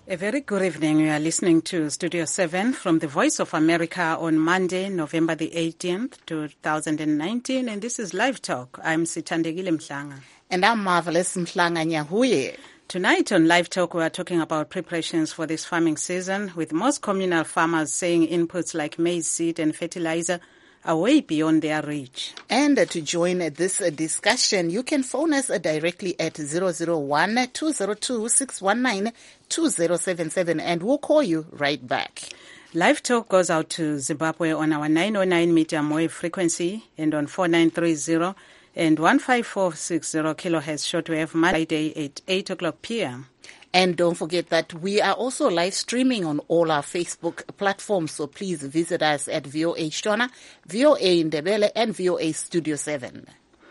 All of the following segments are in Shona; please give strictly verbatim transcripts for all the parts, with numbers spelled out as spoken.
A very good evening. You are listening to Studio seven from the Voice of America on Monday, November the eighteenth, two thousand nineteen, and this is Live Talk. I'm Sithandegile Mhlanga. And I'm Marvelous Mhlanga Nyahuye. Tonight on Live Talk, we are talking about preparations for this farming season, with most communal farmers saying inputs like maize seed and fertilizer are way beyond their reach. And uh, to join uh, this uh, discussion, you can phone us uh, directly at zero zero one, two zero two, six one nine, two zero seven seven, and we'll call you right back. Live Talk goes out to Zimbabwe on our nine oh nine medium wave frequency and on four nine three zero and one five four six zero kilohertz shortwave Monday at eight o'clock p.m. And don't forget that we are also live streaming on all our Facebook platforms, so please visit us at V O A Shona, V O A Ndebele, and V O A Studio seven.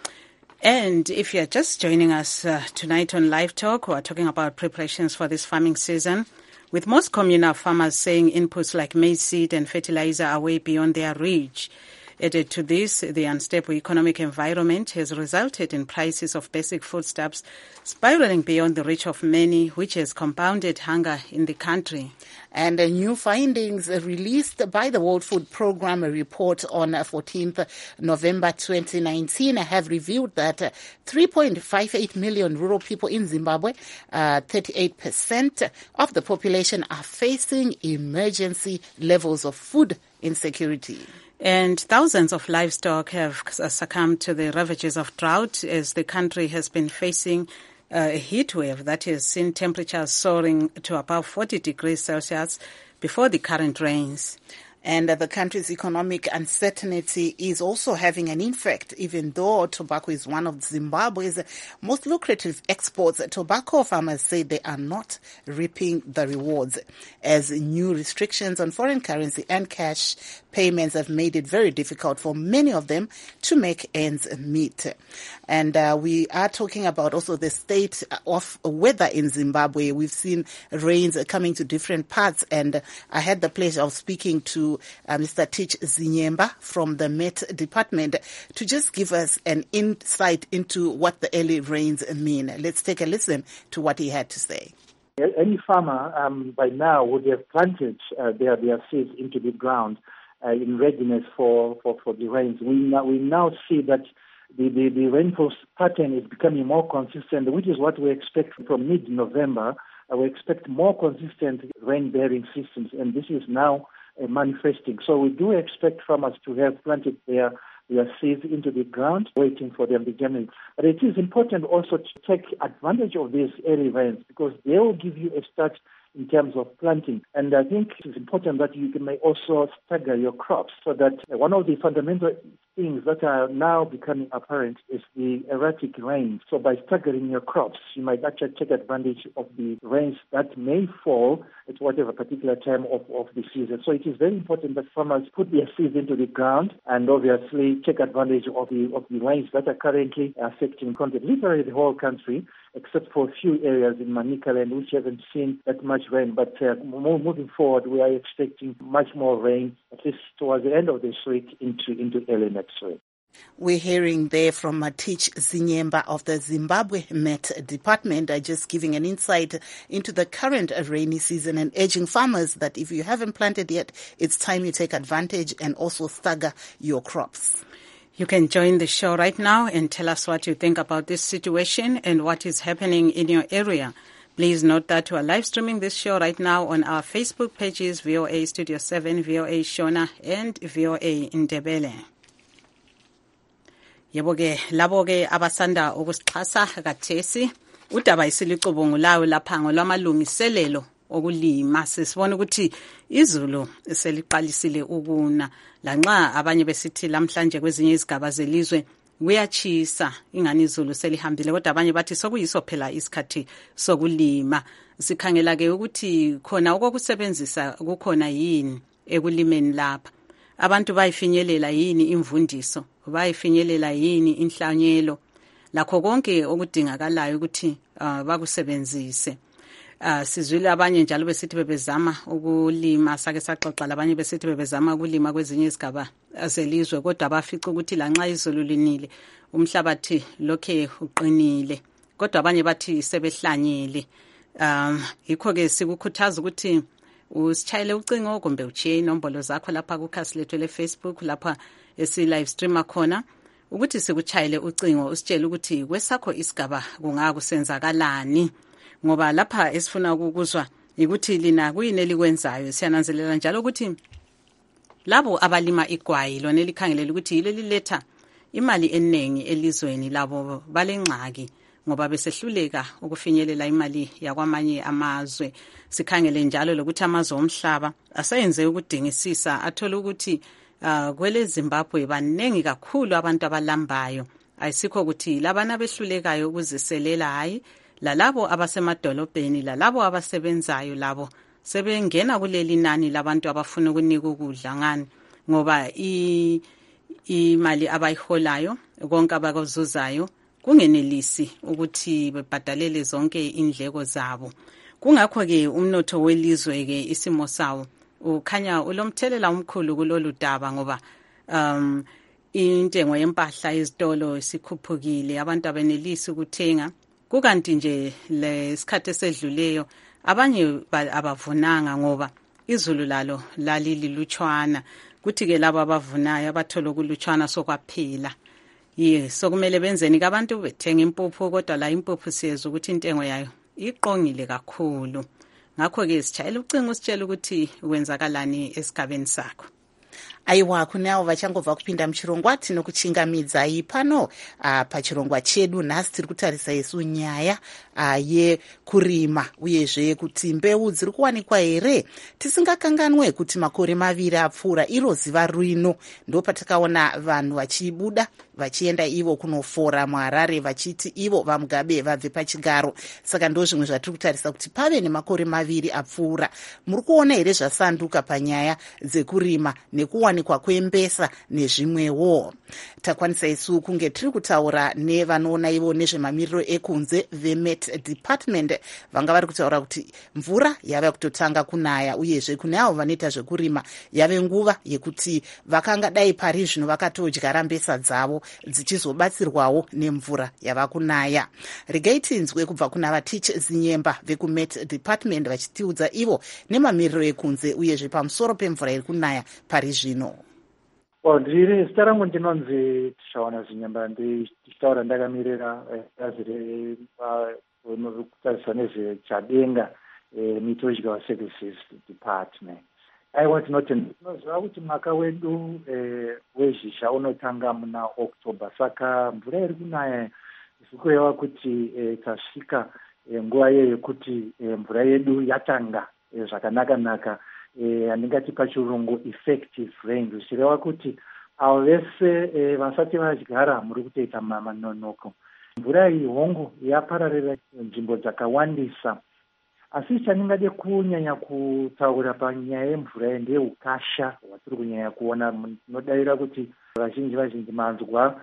And if you're just joining us uh, tonight on Live Talk, we're talking about preparations for this farming season, with most communal farmers saying inputs like maize seed and fertilizer are way beyond their reach. Added to this, the unstable economic environment has resulted in prices of basic foodstuffs spiraling beyond the reach of many, which has compounded hunger in the country. And uh, new findings uh, released by the World Food Programme, a report on uh, fourteenth November twenty nineteen, have revealed that uh, three point five eight million rural people in Zimbabwe, uh, thirty-eight percent of the population, are facing emergency levels of food insecurity. And thousands of livestock have succumbed to the ravages of drought as the country has been facing uh, a heat wave that has seen temperatures soaring to above forty degrees Celsius before the current rains. And uh, the country's economic uncertainty is also having an effect, even though tobacco is one of Zimbabwe's most lucrative exports. Tobacco farmers say they are not reaping the rewards, as new restrictions on foreign currency and cash payments have made it very difficult for many of them to make ends meet. And uh, we are talking about also the state of weather in Zimbabwe. We've seen rains coming to different parts, and I had the pleasure of speaking to uh, Mister Teach Zinyemba from the Met Department to just give us an insight into what the early rains mean. Let's take a listen to what he had to say. Any farmer um, by now would have planted uh, their, their seeds into the ground uh, in readiness for, for, for the rains. We now, we now see that The, the, the rainfall pattern is becoming more consistent, which is what we expect from mid-November. Uh, we expect more consistent rain-bearing systems, and this is now uh, manifesting. So we do expect farmers to have planted their, their seeds into the ground, waiting for them to germinate. But it is important also to take advantage of these early rains because they will give you a start in terms of planting. And I think it's important that you may also stagger your crops so that one of the fundamental things that are now becoming apparent is the erratic rain. So by staggering your crops, you might actually take advantage of the rains that may fall at whatever particular time of, of the season. So it is very important that farmers put their seeds into the ground and obviously take advantage of the of the rains that are currently affecting content, literally the whole country, except for a few areas in Manicaland which haven't seen that much rain. But uh, moving forward, we are expecting much more rain, at least towards the end of this week into, into early next week. We're hearing there from Teach Zinyemba of the Zimbabwe Met Department, uh, just giving an insight into the current rainy season and urging farmers that if you haven't planted yet, it's time you take advantage and also stagger your crops. You can join the show right now and tell us what you think about this situation and what is happening in your area. Please note that we are live streaming this show right now on our Facebook pages, V O A Studio seven, V O A Shona, and V O A Ndebele. Yebo-ke, labo-ke abasanda ukusixhasa kathesi, udaba isilicubungulayo lapha ngolwamalungiselelo okulima. Sisibona ukuthi izulu seliqalisile ukuna, lanxa abanye besithi lamhlanje kwezinye izigaba zelizwe kuyachisa, ingani izulu selihambile, kodwa abanye bathi sokuyiso phela isikhathi sokulima. Sikhangela ke ukuthi khona okokusebenzisa kukhona yini ekulimeni lapha. Abantu bayifinyelela yini imvundiso, bayifinyelela yini inhlanyelo, lakho konke okudingakalayo ukuthi uh, bakusebenzise. Uh, sizwile abanye njalo besithi bebezama ukulima, sake saxoxa labanye besithi bebezama ukulima kwezinye izigaba zelizwe, kodwa bafica ukuthi lanxa izulu linile umhlabathi lokhe uqinile, kodwa abanye bathi sebehlanyele. um yikho-ke sikukhuthaza ukuthi usitshayele ucingo kumbe uchiye inombolo zakho lapha kukhasi lethu le-Facebook lapha esi-live streama khona ukuthi sikuchayele ucingo usitshele ukuthi kwesakho isigaba kungakusenzakalani, ngoba lapha esifuna ukuzwa ukuthi lina kuyini elikwenzayo. Siyananzelela njalo ukuthi labo abalima igwayi lona elikhangelela ukuthi yilo liletha imali eningi elizweni labo balengxaki ngoba besehluleka ukufinyelela imali yakwamanye amazwe. Sikhangele njalo lokuthi amazwe omhlaba asayenze ukudingisisa athola ukuthi uh, kwele Zimbabwe banengi kakhulu abantu abalambayo, ayisikho ukuthi labana behlulekayo ukuziselela, hayi lalabo abasemadolobheni lalabo abasebenzayo labo sebengena kuleli nani labantu abafuna ukunika ukudla ngani, ngoba i imali abayiholayo konke abakuzuzayo kungenelisi ukuthi bebhadalele zonke indleko zabo. Kungakho-ke umnotho welizwe-ke isimo sawo ukhanya ulomthelela omkhulu kulolu daba, ngoba um intengo yempahla ezitolo sikhuphukile, abantu abenelisi ukuthenga, kukanti nje lesikhathi esedluleyo abanye abavunanga ngoba izulu lalo lalililutshwana, kuthi-ke labo abavunayo abathola ukulutshwana sokwaphela. Ye sokumele benzeni ke abantu bethenga impuphu, kodwa la impuphu siyeza ukuthi intengo yayo iqongile kakhulu. Ngakho-ke sitshayela ucingo usitshela ukuthi wenzakalani esigabeni sakho. Aiwa, kuneavo vachangobva kupinda muchirongwa tinokuchingamidzai pano uh, pachirongwa chedu. Nhasi tiri kutarisa isu nyaya uh, yekurima uyezve kuti mbeu dziri kuwanikwa here. Tisingakanganwe kuti makore maviri apfuura iro ziva rino ndo patakaona vanhu vachibuda vachienda ivo kunofora muHarare vachiti ivo vaMugabe vabve pachigaro. Saka ndo zvimwe zvatiri kutarisa kuti pave nemakore maviri apfuura. Muri kuona here zvasanduka panyaya dzekurima nekuwanikwa kwembesa nezvimwewo. Takwanisa isu kunge tiri kutaura nevanoona ivo nezvemamiriro ekunze veMet Department, vanga vari kutaura kuti mvura yava kutotanga kunaya uyezve kune avo vanoita zvekurima yave nguva yekuti vakanga dai pari zvino vakatodyara mbesa dzavo dzichizobatsirwawo nemvura yava kunaya. Regai tinzwe kubva kuna vatichi zinyemba vekuMet Department vachitiudza ivo nemamiriro ekunze uyezve pamusoro pemvura iri kunaya pari zvino. Well, ndiri zita rangu ndinonzi Tishawana Zinyemba, ndichitaura ndakamirira bazi rekutarisa nezvechadenga Meteorological Services Department. Aiwa, tinoziva kuti mwaka wedu wezhisha unotanga muna October, saka mvura iri kunaya iri kureva kuti tasvika nguva iyo yekuti mvura yedu yatanga zvakanaka-naka, andingati pachirungu effective rain, zvichireva kuti avo vese vasati vadyara muri kutoita manonoko. Mvura iyi hongu yapararira nzvimbo dzakawandisa, asi chandingade kunyanya kutaura panyaya yemvura iyi ndeukasha hwatiri kunyanya kuona. Tinodavira kuti vazhinji vazhinji manzwa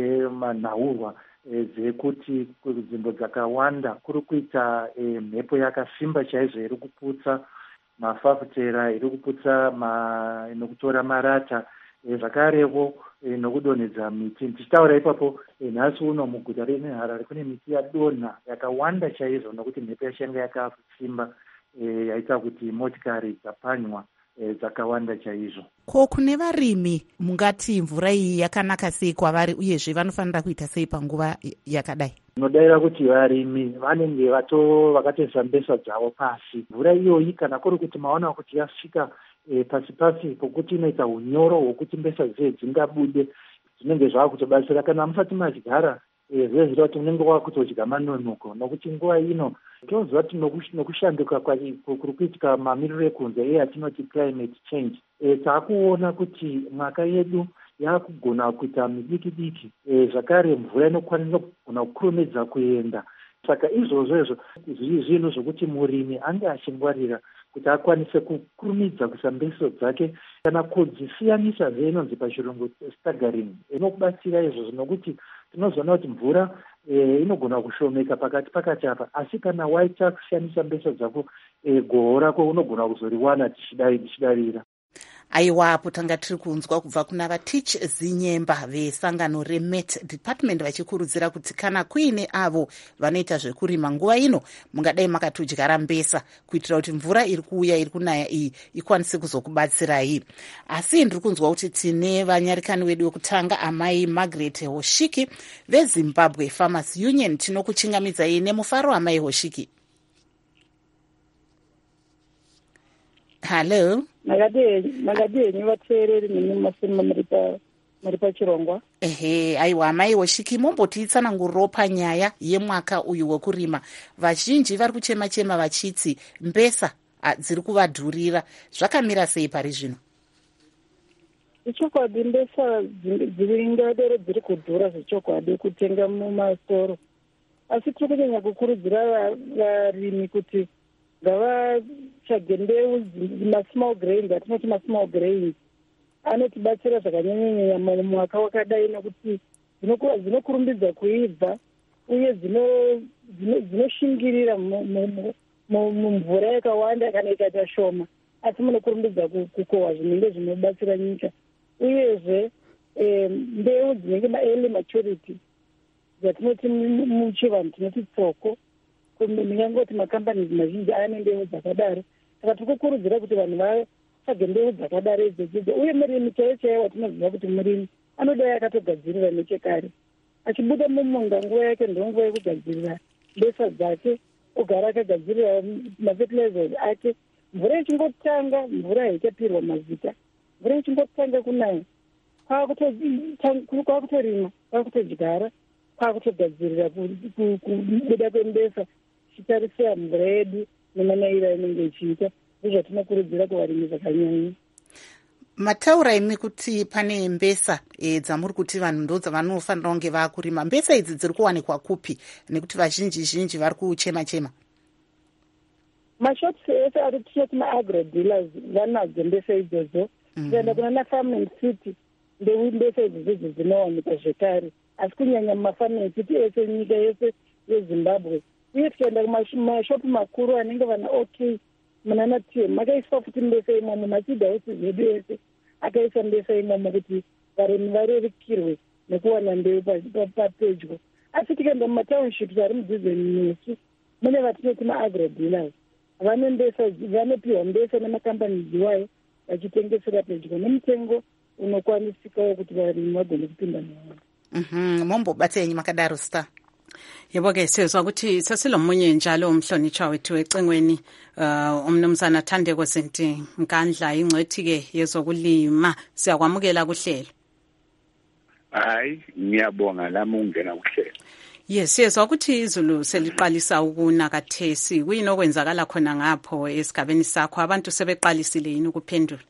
manhaurwa dzekuti nzvimbo dzakawanda kuri kuita mhepo yakasimba chaizvo iri kuputsa mafafutera, iri kuputsa nokutora marata, zvakarevo nokudonhedza miti. Tichitaura ipapo nhasi uno muguta reHarare kune miti yadonha yakawanda chaizvo nokuti mhepo yashanga yakasimba yaita kuti motikari dzapanywa dzakawanda chaizvo. Ko kune varimi mungati mvura iyi yakanaka sei kwavari uyezve vanofanira kuita sei panguva yakadai? Tinodavira kuti varimi vanenge vato vakatoisa mbesa dzavo pasi. Mvura iyoyi kana kuri kuti maona kuti yasvika e, pasi pasi pokuti inoita unyoro hwokuti mbesa dzehe dzingabude, zvinenge zvava kutobatsira. Kana musati madyara zvezvira kuti unenge wakutodya manonoko, nokuti nguva ino tinoziva kuti nokushanduka kuri kuitika mamiriro ekunze iye atinoti climate change, taakuona kuti mwaka yedu yakugona kuita midiki-diki, zvakare mvura inokwanisa kugona kukurumidza kuenda. Saka izvozvo izvo zvinhu zvokuti murimi ange achingwarira kuti akwanise kukurumidza kuisa mbeso dzake kana kudzisiyanisa zvainonzi pachirungu staggering. Inokubatsira izvozvo nokuti tinozoona kuti mvura e, inogona kushomeka pakati pakati apa, asi kana waita kushandisa mbeso dzako e, goho rako unogona kuzoriwana tichidarira. aiwapo tanga tiri kunzwa kubva kuna vatich zinyemba vesangano remet department vachikurudzira kuti kana kuine avo vanoita zvekurima nguva ino mungadai makatodyara mbesa kuitira kuti mvura iri kuuya iri kunaya iyi ikwanise kuzokubatsirai. Asi ndiri kunzwa kuti tine vanyarikani wedu wekutanga amai Margaret Hoshiki veZimbabwe Farmers Union. Tinokuchingamidzai nemufaro amai Hoshiki. Hello. Makadini vateereri nemi masima muri pachirongwa. Ehe, aiwa amai Hoshiki, mombotitsanangurirawo panyaya yemwaka uyu wekurima. Vazhinji vari kuchema chema vachiti mbesa dziri kuvadhurira. Zvakamira sei pari zvino? Zvechokwadi mbesa dziringadero dziri kudhura zvechokwadi kutenga mumasitoro. Asi tiri kunyanya kukurudzira varimi kuti ngavatsvage mbeu masmall grains, atinoti masmall grains anotibatsira zvakanyanyanyanya mumwaka wakadai nokuti dzinokurumbidza kuibva uye dzinoshingirira mumvura yakawanda kana ikaita shoma, asi munokurumbidza kukohwa zvinenge zvinobatsira nyika. Uyezve mbeu dzinenge ma-early maturity dzatinoti muchivanhu tinoti tsoko, ndingangoti makambani mazhinji ane mbeu dzakadaro. Saka tikukurudzira kuti vanhu vatsvage mbeu dzakadaro idzodzo. Uye murimi chaiyo chaiyo watinoziva kuti murimi anodai akatogadzirira nechekare. Achibuda mumunda nguva yake ndonguva yekugadzirira mbesa dzake, ogara akagadzirira mafertilizers ake. Mvura ichingotanga, mvura haichapirwa mazita, mvura ichingotanga kunaya, kwakutorima, kwakutodyara, kwakutogadzirira kubuda kwembesa chitarisira mvura yedu nemanaira inenge ichiita. Ndozvatinokurudzira kuvarimi zvakanyanya. Mataura imi kuti pane mbesa e, dzamuri kuti vanhu ndo dzavanofanira kunge vakurima. Mbesa idzi dziri kuwanikwa kupi nekuti vazhinji zhinji vari kuchema chema? Mashops ese ari tinoti maagro dealers vanadzo mbesa idzodzo. Tikaenda kuna nafarming city mbeu mbesa idzodzo dzinowanikwa zvekare, asi kunyanya mumafarming city ese nyika yese yeZimbabwe. Uye tikaenda kumashopu makuru anenge vana OK munana T M makaiswa futi mbesa imomo, machidhausi zvedu ese akaisa mbesa imomo kuti varimi varerukirwe nekuwana mbeu papedyo. Asi tikaenda mumatownships ari mudhuze nesu mune vatinoti maagro dealers vane mbesa, vanopiwa mbesa nemakambani dziwayo vachitengesera pedyo nemutengo unokwanisikawo kuti varimi vagone kupinda nawo. Mhm, mombobatsenyi makadaro star. Yebo ke sizwa ukuthi sesilomunye njalo umhlonitshwa wethu ecengweni uh, umnumzana Thandeko Zinti Nkandla ingcwethi ke yezokulima. Siyakwamukela kuhlelo. Hayi, ngiyabonga lami ungena kuhlelo. Yes, sizwa ukuthi izulu seliqalisa ukuna kathesi. Kuyini okwenzakala khona ngapho esigabeni sakho? Abantu sebeqalisile yini ukuphendula?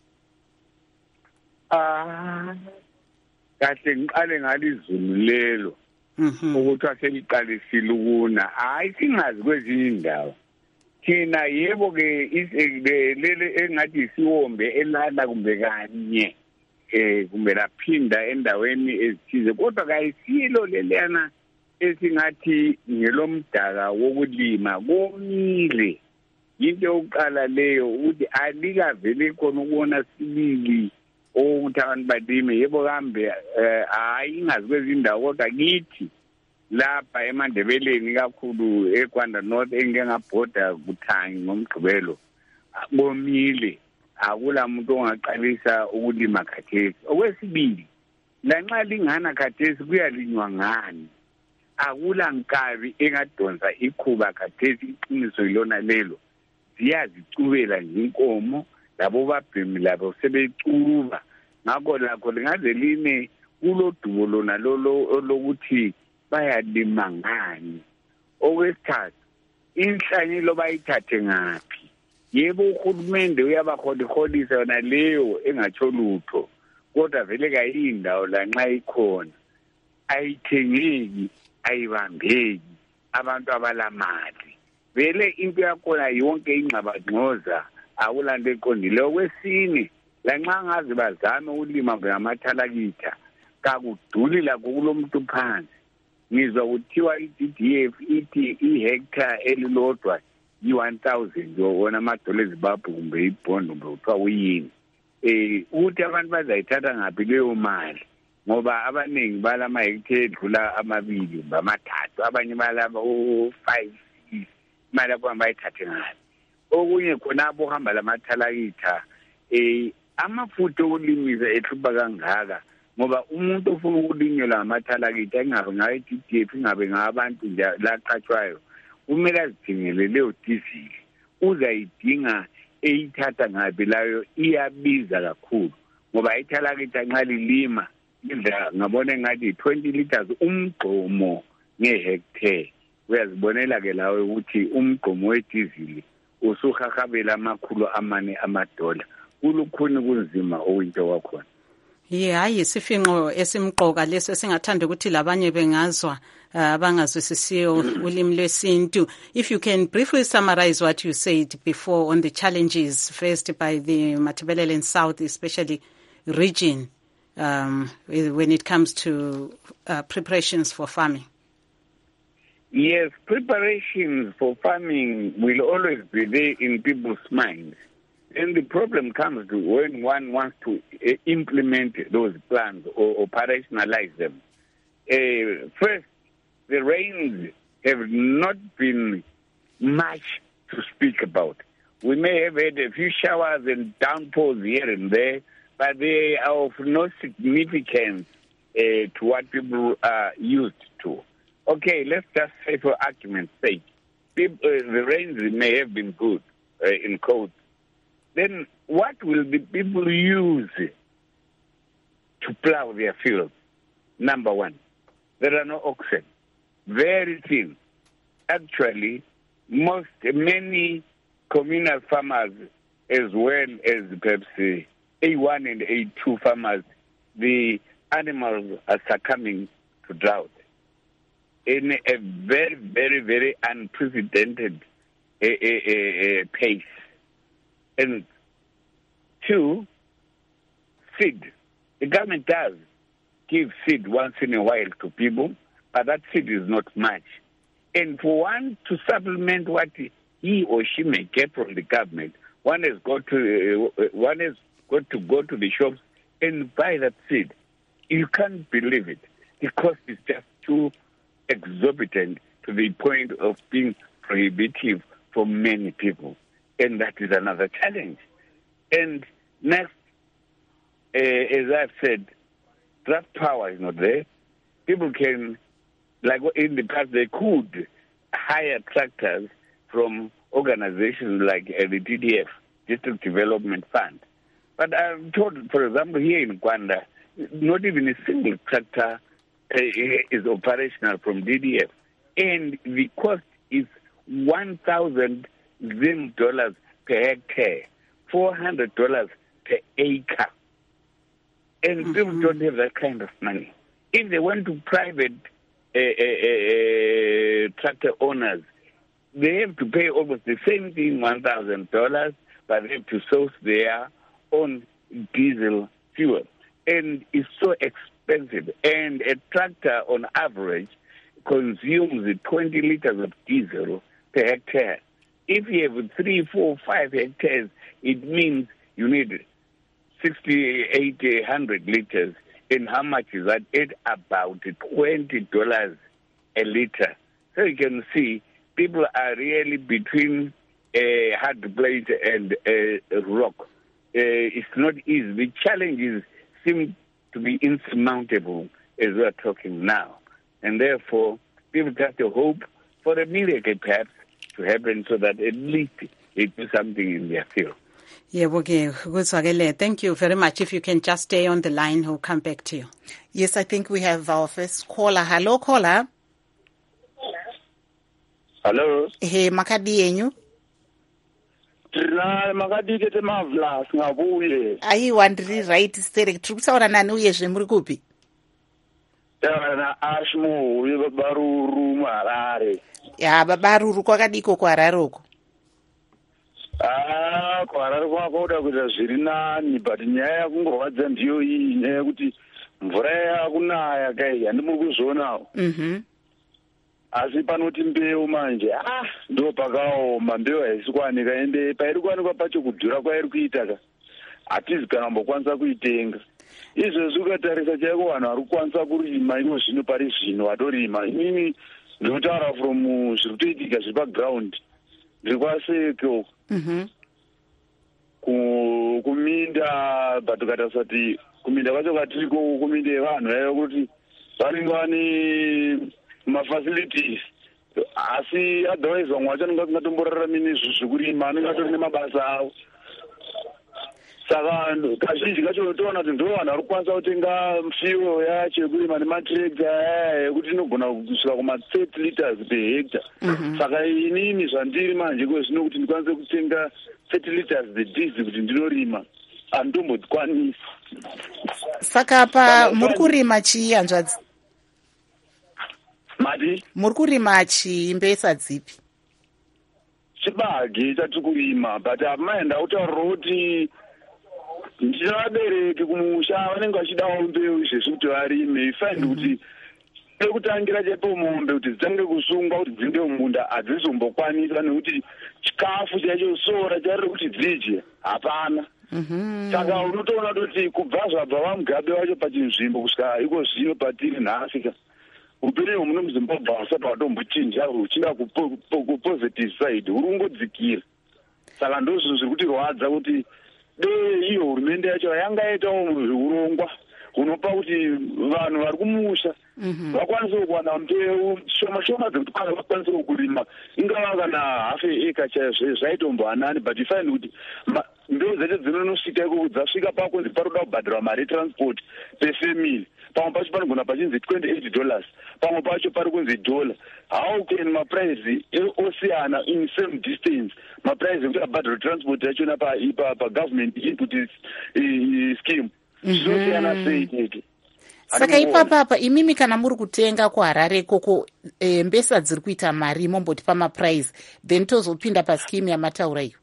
Ah, kahle ngiqale ngalizulu lelo. Mhm. Ukuthi aseliqalisile ukuna. Hayi singazi kwezinye indawo. Thina yebo ke lele engathi isiwombe elala kumbe kanye eh kumbe laphinda endaweni ezithize, kodwa kayisilo lelena esingathi ngelomdaka wokulima komile. Into yokuqala leyo ukuthi alikavele khona ukubona sibili ukuthi abantu balime. Yebo kambe hayi ingazi kwezindawo, kodwa kithi lapha eMandebeleni kakhulu eGwanda North engengabhoda kuThangi ngomgqibelo komile, akula muntu ongaqalisa ukulima khathesi. Okwesibili, lanxa lingana khathesi kuyalinywa ngani, akula nkabi engadonsa ikhuba khathesi. Iqiniso ilona lelo, ziyazicubela nje inkomo labo babhemi labo sebecuba. Ngakho lakho lingaze line kulodubo lona lokuthi bayalima ngani. Okwesithathu, inhlanyelo bayithathe ngaphi? Yebo uhulumende uyabakholiholisa yona leyo engatsho lutho, kodwa vele kayindawo lanxa ikhona ayithengeki, ayibambeki abantu abalamali. Vele into yakhona yonke ingxabangxoza, akulanto eqondile. Okwesine, lanxa ngazi bazame ukulima ngamathalakitha kakuduli lakho kulomuntu phansi. Ngizwa kuthiwa i-D D F ithi ihectare elilodwa yi one thousand wona amadola eZimbabwe kumbe ibhondo kumbe kuthiwa uyini. eh ukuthi abantu bazayithatha ngaphi leyo mali ngoba abaningi balama hectare edlula amabili bamathathu abanye balaba u five imali abo bayithathe ngaphi okunye khona abo hamba lamathalakitha eh amafutho okulimisa ehlupa kangaka ngoba umuntu ofuna ukulinyela amathalakitha engabe ngayi D D F ingabe ngabantu nje laqhathwayo kumele azidingele leyo diesel uzayidinga eyithatha ngabe layo iyabiza kakhulu ngoba ithalakitha nxa lilima idla ngabona ngathi twenty liters umgqomo ngehectare uyazibonela ke lawe ukuthi umgqomo wedizili usuhakhabela amakhulu amane amadola kulukhuni kunzima okuyinto kwakhona. Ye hayi isifinqo esimqoka leso singathanda ukuthi labanye bengazwa abangazwisisiyo ulimi lwesintu. If you can briefly summarize what you said before on the challenges faced by the Matabeleland South especially region um, when it comes to uh, preparations for farming. Yes, preparations for farming will always be there in people's minds. And the problem comes to when one wants to uh, implement those plans or operationalize them. Uh, first, the rains have not been much to speak about. We may have had a few showers and downpours here and there, but they are of no significance uh, to what people are used to. Okay, let's just say for argument's sake, people, uh, the rains may have been good uh, in quotes. Then what will the people use to plow their fields? Number one, there are no oxen. Very thin. Actually, most, many communal farmers as well as perhaps uh, A one and A two farmers, the animals are succumbing to drought in a very, very, very unprecedented uh, uh, uh, pace. And two, seed. The government does give seed once in a while to people, but that seed is not much. And for one to supplement what he or she may get from the government, one has got to uh, one has got to go to the shops and buy that seed. You can't believe it. The cost is just too exorbitant to the point of being prohibitive for many people. And that is another challenge. And next, uh, as I've said, draft power is not there. People can, like in the past, they could hire tractors from organizations like uh, the D D F, District Development Fund. But I'm told, for example, here in Kwanda, not even a single tractor uh, is operational from D D F. And the cost is one thousand Zim dollars per hectare, four hundred dollars per acre. And mm-hmm. people don't have that kind of money. If they went to private uh, uh, uh, tractor owners, they have to pay almost the same thing, one thousand dollars, but they have to source their own diesel fuel. And it's so expensive. And a tractor, on average, consumes twenty liters of diesel per hectare. If you have three, four, five hectares, it means you need sixty, eighty, one hundred liters. And how much is that? At about twenty dollars a liter. So you can see people are really between a hard place and a rock. Uh, it's not easy. The challenges seem to be insurmountable as we are talking now. And therefore, people have to hope for a miracle perhaps to happen so that at least they do something in their field. Yeah, thank you very much. If you can just stay on the line, we'll come back to you. Yes, I think we have our first caller. Hello, caller. Hello. Hey, makadi yenyu. Trina makadi kete mavla singabuye. Ayi wandiri right sterek. Trukutaura nani uyezve muri kupi? Taura Ashmo uye Baruru Harare. Ya babaruru kwakadiko kuHarare uko. Ah, kuHarare kwakoda kuita zviri nani, but nyaya kungorwadza ndiyo iyi, nyaya kuti mvura yakunaya kai handimuri kuzvionawo. Mhm. Asi panoti mbeu manje, ah, ndo pakaoma, mbeu haisi kuwanika, ende pairi kuwanikwa pacho kudhura kwairi kuita ka. hatizi kana ambokwanisa kuitenga. Izvezvi ukatarisa chaiko vanhu vari kukwanisa kurima ino zvino pari zvino vatorima. Inini ndinotaura from zviri kutoitika zviri paground ndiri kwaseko kuminda, but ukatarisa kuti kuminda kwacho katiriko kuminda yevanhu yaiva kuti varinge vane mafacilities, asi otherwise vamwe vacho anenge asingatomboraramini izvi zvekurima, anenge atori nemabasa avo. Saka kazhinji kacho unotoona kuti ndo vanhu vari kukwanisa kutenga fuel yacho yekurima nematractor aya yekuti inogona kusvika kuma thirty liters per hectare. Saka inini zvandiri manje kwezvino kuti ndikwanise kutenga thirty liters dzedhizi kuti ndinorima handitombodzikwanisa. Saka pa muri kurima chii hanzvadzi? Mati? Muri kurima chii, mbesa dzipi? Chibage chatiri kurima, but amaenda kutaura kuti ndina vabereki kumusha vanenge vachidawo mbeu izvezvi kuti varime. Ifaindi kuti ekutangira chaipo mombe kuti dzitange kusungwa kuti dzinde mumunda hadzizombokwanisa nekuti chikafu chaicho sora chariri kuti dzidye hapana. Saka unotoona kuti kubva zvabva vamugabe wacho pachinzvimbo kusvika iko zvino patiri nhasi upenyu hwemuno muZimbabwe husati hwatombochinja huchinda kupositive side, huri kungodzikira. Saka ndo zvinhu zviri kutirwadza kuti dei iyo hurumende yacho yanga yaitawo urongwa hunopa kuti vanhu vari kumusha vakwanise kuwana mbeu shoma shoma dzekuti kwanza vakwanise kurima, ingava kana half eka chaizvo zvaitombohanani, but ifaini kuti mbeu dzacho dzinonosvika iko dzasvika pakunzi paroda kubhadhirwa mari yetransport pefamily. Pamwe pacho panogona pachinzi twenty-eight dollars, pamwe pacho pari kunzi dollar. How can maprice osiyana in same distance? Maprice ekuti abhadhirwa transport yachona pagovernment input scheme zvinosiyana sei tete. Saka ipapapa imimi kana muri kutenga kuHarare koko e, mbesa dziri kuita mari momboti pamaprice, then tozopinda pascheme yamataura iyo.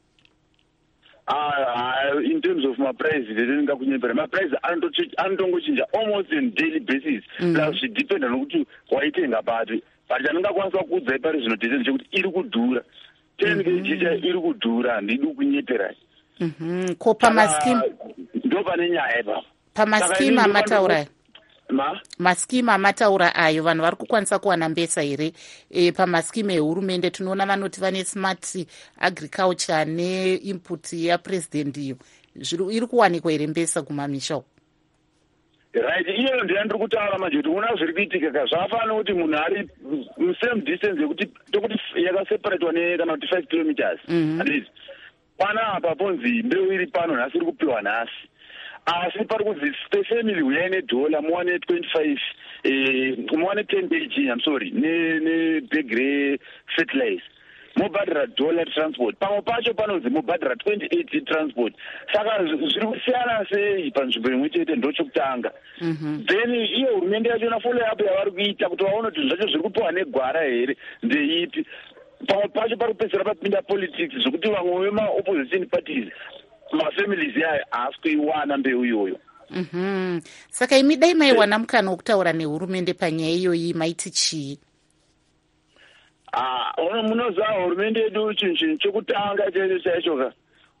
Uh, in terms of my price, they didn't go kunyepera. My price anotongochinja almost on daily basis. Plus it depends on what you waitenga bati. But jananga kwanisa kudza pari zvino depends kuti iri kudhura. ten kg iri kudhura ndiri kunyepera. Mhm. Ko pamascheme ndo pane nyaya ipapo. Pamascheme amataura. Ma? Mascheme amataura ayo vanhu vari kukwanisa kuwana mbesa here e, pamascheme ehurumende tinoona vanoti vane smart agriculture neinput yapresident iyo iri kuwanikwa here mbesa kumamisha uko? Right, iyo ndiyandiri kutaura manje kuti una zviri kuitika ka zvafana kuti munhu ari same distance yekuti tokuti yakaseparatwa ne kana kuti five kilometers. Andizvi pana apa ponzi mbeu iri pano nhasi iri kupiwa nhasi, asi pari kunzi pefamily uyai nedhola muwane twenty-five eh muwane ten kg, I'm sorry, ne ne big grey fertilizer mobhadhira dollar transport, pamwe pacho panonzi mobhadhira twenty-eight transport. Saka zviri kusiyana sei panzvimbo imwe chete ndochokutanga. Then iyo hurumende yacho na follow up yavari kuita kuti vaone kuti zvacho zviri kupiwa negwara here ndeipi. Pamwe pacho pari kupedzera papinda politics zvokuti vamwe vema-opposition parties mafamilies yayo haasi kuiwana mbeu iyoyo. Mhm. Saka imi dai maiwana mukana wokutaura nehurumende panyaya iyoyi maiti chii? Ah, ono munoziva hurumende yedu chinhu chekutanga chaicho chaicho ka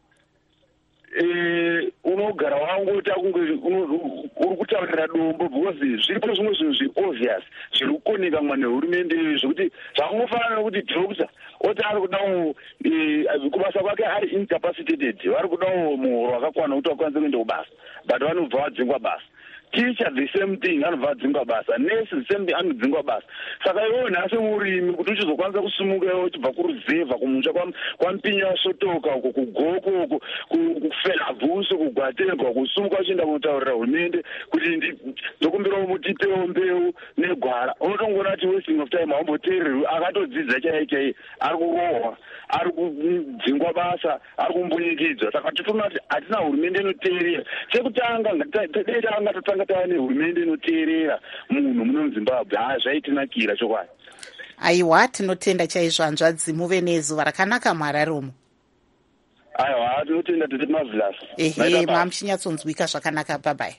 eh unogara wangota kunge uri kutaurira dombo because zviripo zvimwe zvinhu zviobvious zviri kukoneka mwa nehurumende zvokuti zvakungofanana nokuti doctor oti ari kudawo kubasa kwake ari incapacitated, vari kudawo muhoro wakakwana kuti vakwanise kuenda kubasa, but vanobva vadzingwa basa. Teacher the same thing, anobva adzingwa basa. Nurse the same thing, anodzingwa basa. Saka iwewe nhasi murimi kuti uchizokwanisa kusumuka iwe uchibva kuruzevha kumusha kwampinya wasotoka uko kugoko uko kufela bhuso kugwaterwa kusumuka uchienda kunotaurira hurumende kuti ndokumbirawo mutipewo mbeu negwara. Unotongoona kuti wasting of time haumboteereri, akatodzidza chaiye chaiye ari kurohwa, ari kudzingwa basa, ari kumbunyikidzwa. Saka tinoona kuti hatina hurumende inoteerera. Chekutanga dai tanga totanga tava nehurumende inoteerera munhu muno muZimbabwe, haa zvaitinakira chokwadi. Aiwa, tinotenda chaizvo hanzvadzi, muve nezuva rakanaka muHarare umo. Aiwa, tinotenda tete marvelous. Ehe, mamuchinyatsonzwika zvakanaka, bye bye.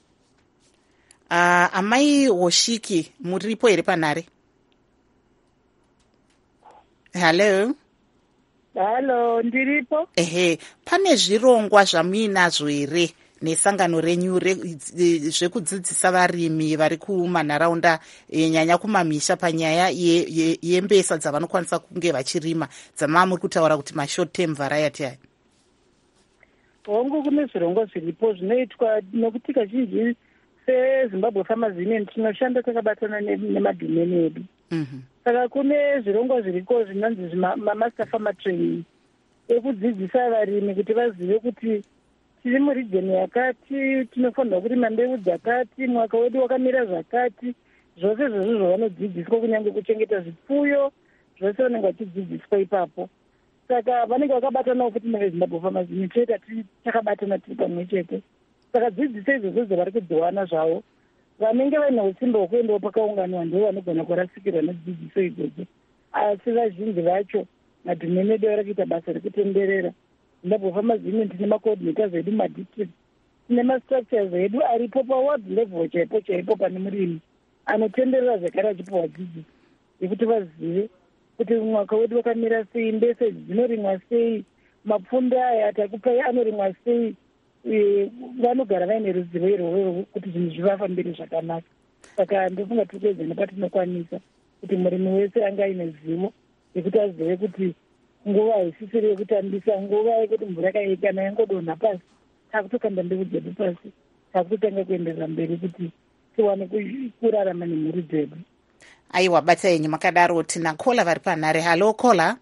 Uh, amai Hoshiki, muripo here panhare? Hello? halo ndiripo. Ehe, pane zvirongwa zvamuinazvo here nesangano renyu zvekudzidzisa varimi vari kumanharaunda nyanya kumamisha panyaya yembesa dzavanokwanisa kunge vachirima dzamava muri kutaura kuti mashort term variety aya? hongu kune zvirongwa zviripo zvinoitwa nokuti kazhinji sezimbabwe farmers union tinoshanda takabatana nemadhomeni edu. Saka kune zvirongwa zviriko zvinonzi mamaster farmer training ekudzidzisa varimi kuti vazive kuti tiri murijeni yakati, tinofanirwa kurima mbeu dzakati, mwaka wedu wakamira zvakati. Zvose izvozvo vanodzidziswa, kunyange kuchengeta zvipfuyo, zvose vanenge vachidzidziswa ipapo. Saka vanenge vakabatanawo futi nevezimbabwe farmers union toita takabatana tiri pamwe chete. Saka dzidziso izvozvo zvavari kudziwana zvavo, vanenge vaine usimba hwekuendawo pakaunganiwa ndivo vanogona kurasikirwa nedzidziso idzodzo. Asi vazhinji vacho madhomeni edu vari kuita basa rekutenderera. Zimbabwe farmers union tine macoordinators edu madistrict, tine mastructures edu aripo paworld level chaipo chaipo pane murimi anotenderera zvakare achipiwa dzidziso yekuti vazive kuti mwaka wedu wakamira sei, mbese dzinorimwa sei, mapfunda aya atakupai anorimwa sei. Vanogara vaine ruzivo irworwo kuti zvinhu zvivafambire zvakanaka. Saka ndofunga tiri kuedza nepatinokwanisa kuti murimi wese anga aine zivo yekuti azive kuti nguva haisisiri yekutambisa, nguva yekuti mvura kaikana yangodonha pasi, takutokanda mbeu dzedu pasi, takutotanga kuenderera mberi kuti tiwane kurarama nemhuri dzedu. Aiwa, bata yenyu makadaro. Tina kola vari panhare. Halo kola.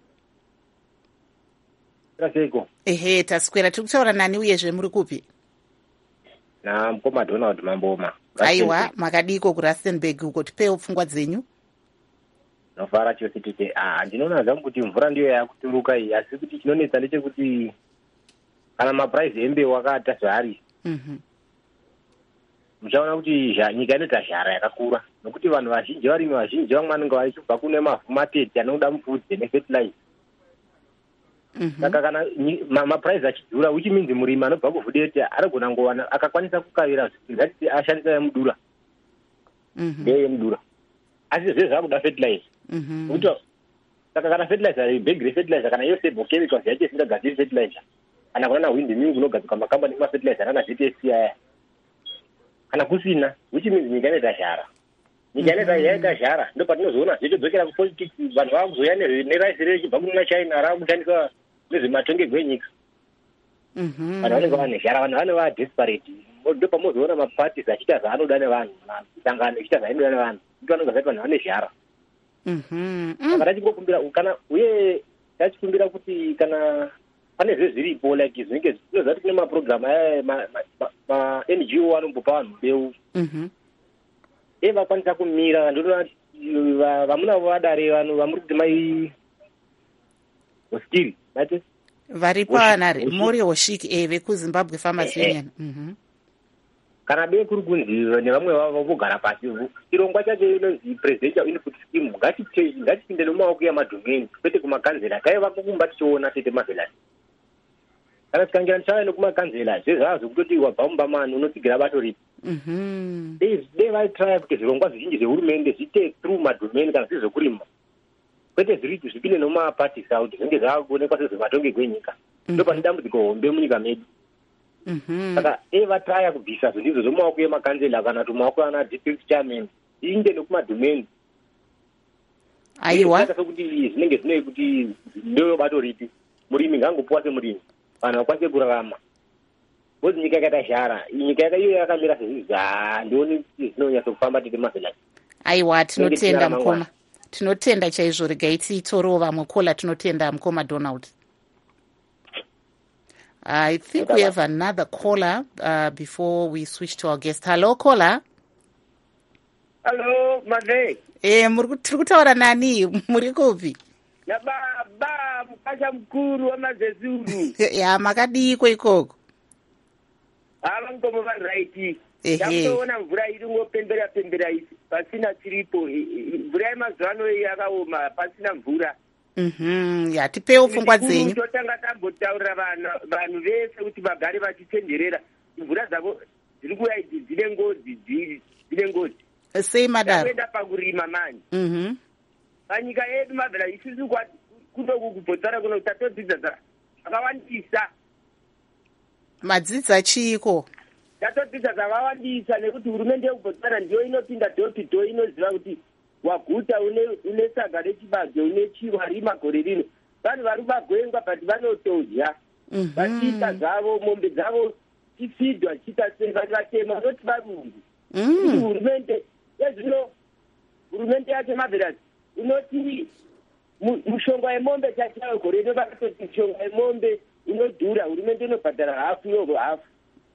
Raseko. Ehe, taswera. Tiri kutaura nani uyezve muri kupi? Na mukoma Donald Mamboma. Aiwa, makadiko kuRustenburg uko, tipewo pfungwa dzenyu. Nofara chose tite ah ndinoona zvangu kuti mvura ndiyo yakuturuka iyi, asi kuti chinonetsa ndechekuti kana maprice embewu akata zvari. Mhm. Muchaona kuti nyika inoita zhara yakakura nokuti vanhu vazhinji varimi vazhinji vamwe vanenge vachibva kune mavhu matete anoda mupfudze nefertilizer. Saka kana maprice achidhura, which means murimi anobva kuvhudete anogona ngowana akakwanisa kukavira zvati ashandisa yemudura. Ndeye mudura. Asi zvezvo zvakuda fertilizer. Kuti saka kana fertilizer big fertilizer kana yose chemicals yacho isingagadziri fertilizer, kana kuna wind mill unogadzika makambani ma fertilizer ana Z T S aya, kana kusina, which means nyika inoita zhara. Nyika inoita yaita zhara, ndo patinozoona zvichidzokera kupolitics, vanhu vakuzoya nerice rechibva kuna China rakushandiswa nezvematonge gwenyika. Mhm. Vanhu vanenge vane zhara, vanhu vane va desperate. Ndo pamozoona maparties achiita zvaanoda nevanhu, masangano achiita zvaanoda nevanhu. Ndo vanenge vaiti vanhu vane zhara. Mhm. Saka tachikumbira kana uye tachikumbira kuti kana pane zvezviripo like zvinenge zvinozati kune maprogram aya ma N G O anombopa vanhu mbeu. Mhm. E vakwanisa kumira, ndinoona vamuna vadare vanhu vamuri kuti mai hoskiri mate vari panhare muri hoshiki e vekuZimbabwe Farmers Union. Mhm. Kana be kuri kunzi nevamwe vavo vogara pasi, chirongwa chacho inonzi presidential input scheme ngatipinde nomumaoko yamadhomeni kwete kumakanzela. Kaiva kukumba tichiona tete mavelani, kana tikangira tichava nekumakanzela zvezvazvo kutoti wabva mumba mani unotsigira bato ripi. Mhm. Dei vaitry kuti zvirongwa zvizhinji zvehurumende zviite through madhomeni kana zvizokurima, kwete zviriti zvipinde nomumaparties awo kuti zvinge zvaakuonekwa sezvematonge gwenyika. Ndo pane dambudziko hombe munyika medu. Mhm. Saka e vatraya kubvisa zvinhu zvomumaoko emakanzela kana tumaoko ana district chairman inde nokumadhomeni. Aiwa, saka kuti zvinenge zvine kuti ndoyo bato ripi murimi ngangopuwa semurimi vanhu vakwanise kurarama. Kuti nyika yakaita zhara, nyika yaka iyo yakamira sezviza ndioni zvinonyatso kufamba tete mavelani. Aiwa, tinotenda mukoma, tinotenda chaizvo. Regai titorowo vamwe kola. Tinotenda mukoma Donald. I think we have another caller uh, before we switch to our guest. Hello, caller. Hello, Made. Eh, muri tiri kutaura nani? Muri kupi? Na baba mukasha mkuru wa Mazezuru. Ya makadiko ikoko. Ava mkomo va right. Ehe. Yakuona mvura iri ngopembera pembera isi pasina chiripo. Mvura yemazuva yakaoma pasina mvura. Mhm. Ya tipewo pfungwa dzenyu. Totanga tambotaurira vanhu vese kuti vagare vachitenderera. Mvura dzavo dziri kuuya idzi dzine ngozi, dzine ngozi. Sei madaro. Takuenda pakurima manje. Mhm. Panyika yedu mabvela isusu kunoku kuBotswana kuno tatodzidza zvakawandisa. Madzidza chiko Tatodzidza zvakawandisa nekuti hurumende yekuBotswana ndiyo inopinda door to door inoziva kuti waguta une une saga rechibage une chiwari makore rino. Vanhu vari bagwengwa but vanotodya. Vachiita zvavo mombe dzavo chifidwa chita sei vatema noti varungu. Hurumende yezvino hurumende yacho Marvelous unoti mushonga wemombe chachayo gore rino vakatoti mushonga wemombe unodhura hurumende inobhadhara hafu yoro hafu.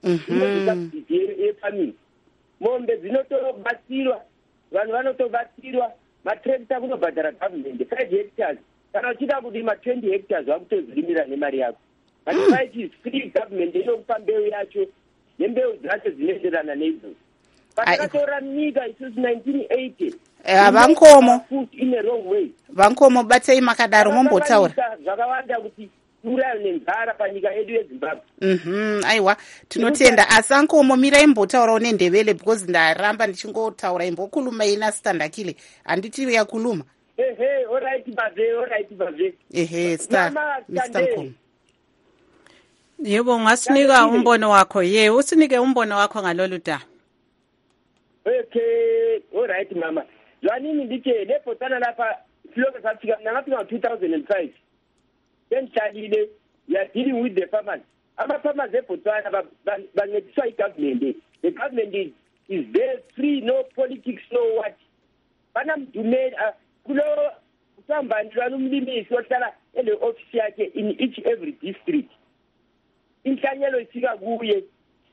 Efamily mombe dzinotobatsirwa vanhu vanotobatsirwa matrekta kunobhadhara government five hectares kana uchida kudima twenty hectares wakutozirimira nemari yako. But five is free government inokupa mbeu yacho nembeu dzacho dzinoenderana neizvo. Patakatora nyika isusu nineteen eighty vankomo in a wrong way. Vankomo batsei makadaro mombotaura zvakawanda kuti ura nenzara panyika yedu yeZimbabwe. Mhm aiwa tinotenda asankomo mirai mbotaura unendevele because ndaramba ndichingotaura imbokuluma ina standakile handiti yakuluma. Ehe alright baze alright baze. Ehe star Mister Nkomo. Yebo ngasinika umbono wakho. Ye usinike umbono wakho ngalolu daba. Okay alright mama. Zwanini ndiche lePotswana lapha siloke safika ngafika two thousand five. Then Charlie, we are dealing with the farmers. Ama farmers ePotswana bancediswa igovernment. The government is is very free, no politics, no what. Banamdumeli kulo usambani lwalumlimisi ohlala ele office yakhe in each every district. Inhlanyelo ifika kuye.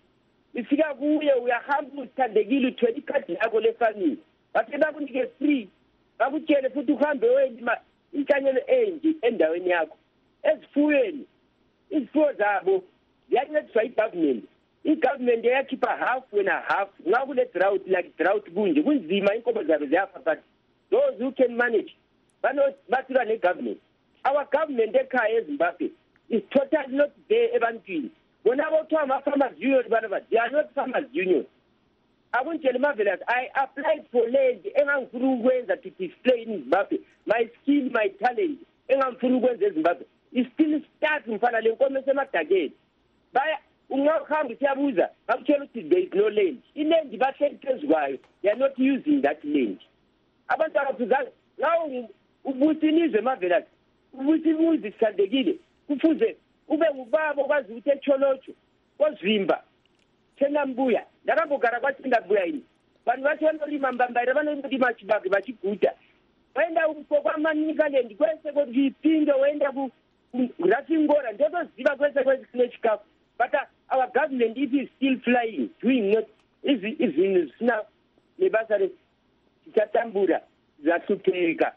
Ifika kuye uyahamba uthandekile uthwele ikhadi lakho lefarming. Bathi bakunike free. Bakutshele futhi uhambe wendima inhlanyelo enje endaweni yakho. Ezifuyeni izifuyo zabo ziyancediswa igovernment. Igovernment yakhipha half and a half. Nxa kule drought like drought kunje kunzima inkomo zabo ziyafa but those who can manage bathula negovernment. Our government ekhaya eZimbabwe is totally not there ebantwini. Bona abothiwa ama-farmers union bana they are not farmers union. Akuntshele Marvelous, I applied for land engangifuna ukwenza to display in Zimbabwe my skill, my talent engangifuna ukwenza eZimbabwe. Is still start mfana lenkomo esemadakeni. Baya ungahamba siyabuza bakutshela ukuthi there is no land. Iland bahleli phezu kwayo. They are not using that land. Abantu abafuzanga nawo ubusinizwe Marvelous. Ubusimuzi sithandekile. Kufuze ube ngubaba okwazi ukuthi echolotsho kozimba thena mbuya ndakambogara kwathinda mbuya yini vanhu vacho vanolima mbambaira vanolima chibage vachiguta waenda kwamanika lendi kwese kuti ipinde waenda kurasingora ndotoziva kwese kwese kune chikafu but our government if is still flying doing not izvinhu zvisina nebasa richatambura zvahlupeka.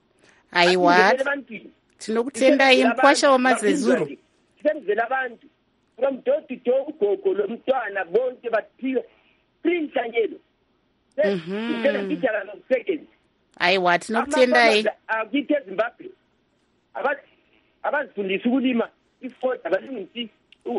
Aiwa tinokutendai mukwasha wamazezuru tisenzela abantu from door to door ugogo lomntwana bonke baphiwe free inhlanyelo. Ngicela ngijala noseconds. Aiwa tinokutendai akithi eZimbabwe abazifundisa ukulima ifort abalungisi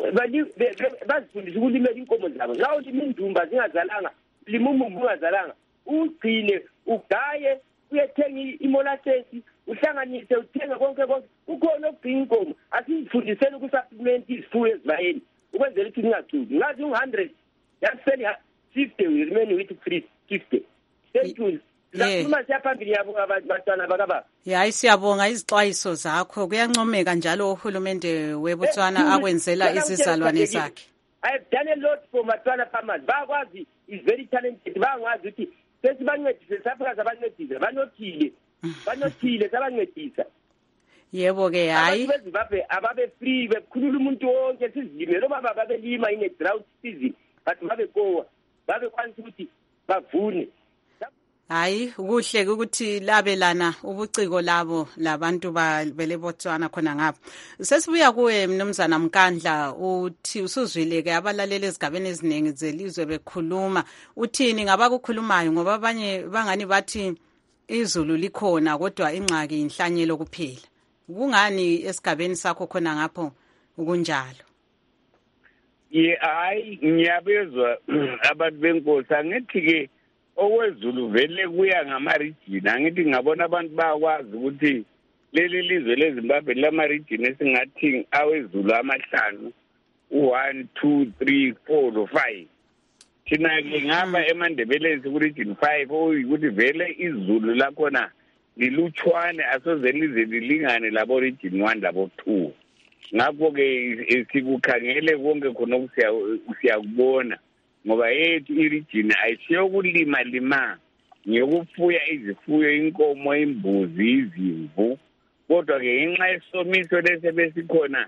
bazifundisa ukulima inkomo zabo. Nxa ulima indumba zingazalanga lima umumbu ungazalanga ugcine ugaye uyethenga imolasses uhlanganise uthenga konke konke ukhona okugcina inkomo. Asizifundiseni ukusupplement izifuyo ezibayeni ukwenzela ukuthi ngingacudi ngazi u one hundred yaseli fifty we remain with free fifty. Thank you. Lakhuluma siyaphambili yabo abantwana bakababa. Hayi siyabonga izixwayiso zakho kuyancomeka njalo uhulumende weBotswana akwenzela izizalwane zakhe. I have done a lot for Botswana farmers. Bakwazi is very talented. Bangwazi ukuthi sesibancedise sapha zabancedise banothile banothile sabancedisa. Yebo ke hayi beZimbabwe ababe free bekhulula umuntu wonke sizilime noma babelima in a drought season but babe kowa babe kwanisa ukuthi bavune. Hayi kuhle ukuthi labelana ubuciko labo labantu bele Botswana khona ngapha. Sesibuya kuwe mnumzana Mkandla uthi usuzwile ke abalaleli ezigabeni eziningi zelizwe bekhuluma uthini ngabakukhulumayo ngoba abanye bangani bathi izulu likhona kodwa ingxaki inhlanyelo kuphela. Kungani esigabeni sakho khona ngapho ukunjalo? Ye hayi ngiyabezwa abantu benkosi angithi ke okwezulu vele kuya ngamarijini angithi ngabona abantu bayakwazi ukuthi leli lizwe leZimbabwe lama region esingathi awezulu amahlanu one two three four to five. Thina ke ngapha eMandebeleni ku region five oyikuthi vele izulu lakhona liluchwane asoze lize lilingane labo region one labo two. Ngakho ke sikukhangele konke khona usiyakubona ngoba yethu iregion ayisiyo kulima lima ngiyokufuya izifuyo inkomo imbuzi izimvu kodwa ke inxa yesomiso lese besikhona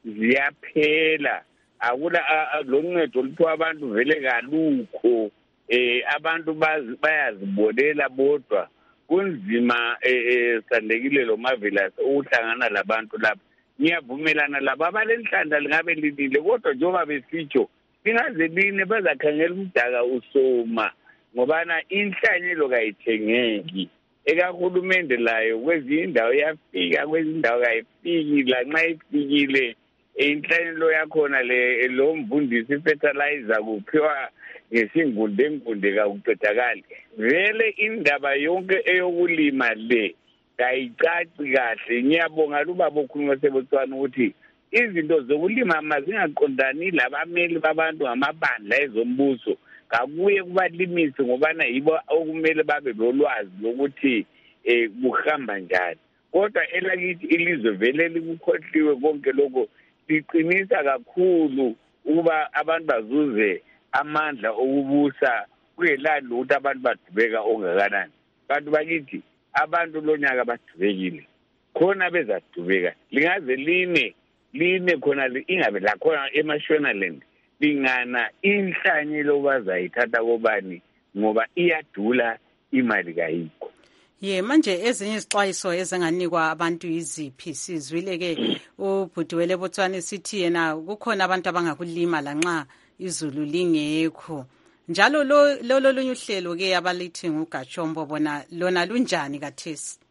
ziyaphela akula loncedo lutho abantu vele kalukho eh abantu bayazibonela bodwa kunzima eh sandekile lo Marvelous ukuhlangana labantu lapha ngiyavumelana laba abalenhlanda lingabe lilile kodwa njengoba besitsho lingaze line bazakhangela umdaka usoma ngobana inhlanyelo kayithengeki ekahulumende layo kwezinye indawo yafika kwezinye indawo kayifiki la nxa ifikile inhlanyelo yakhona le lo mvundisi fertilizer kuphiwa ngesingunde ngunde kakuqedakali vele indaba yonke eyokulima le kayicaci kahle ngiyabonga lubaba okhuluma seBotswana ukuthi izinto zokulima mazingaqondani labameli babantu ngamabandla ezombuso kakuye kubalimisi ngobana yibo okumele babe lolwazi lokuthi eh kuhamba njani kodwa elakithi ilizwe vele likukhohliwe konke lokho liqinisa kakhulu ukuba abantu bazuze amandla okubusa kuyelani ukuthi abantu badubeka ongakanani kanti bakithi abantu lonyaka badubekile khona bezadubeka lingaze line line khona ingabe la khona eMashonaland lingana inhlanyelo bazayithatha kobani ngoba iyadula imali kayikho. Ye manje ezinye izixwayiso ezinganikwa abantu iziphi sizwile ke ubhudiwele Botswana sithi yena kukhona abantu abangakulima lanxa izulu lingekho njalo lo lo lunye uhlelo ke abalithi nguGachombo bona lona lunjani kathesi.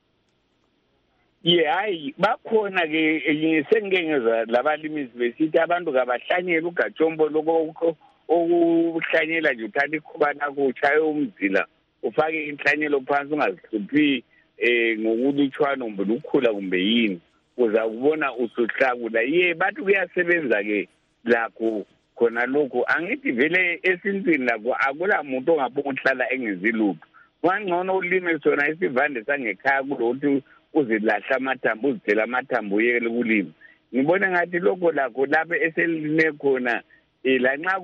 Ye hayi bakhona ke sengengeza labalimisi besithi abantu kabahlanyela uGachombo lokho okuhlanyela nje uthatha ikhubana kuchaya umzila ufake inhlanyelo phansi ungazihluphi eh ngokulutshwana kumbe ukukhula kumbe yini uza kubona usuhlakula ye bathi kuyasebenza ke lakho khona lokho angithi vele esintwini lakho akula muntu ongaphoka ukuhlala engezilutho wangcono ulime sona isivande sangekhaya kulokuthi uzilahla amathambo uzithela amathambo uyekele kulima ngibona ngathi lokho lakho lapho eselime khona la nxa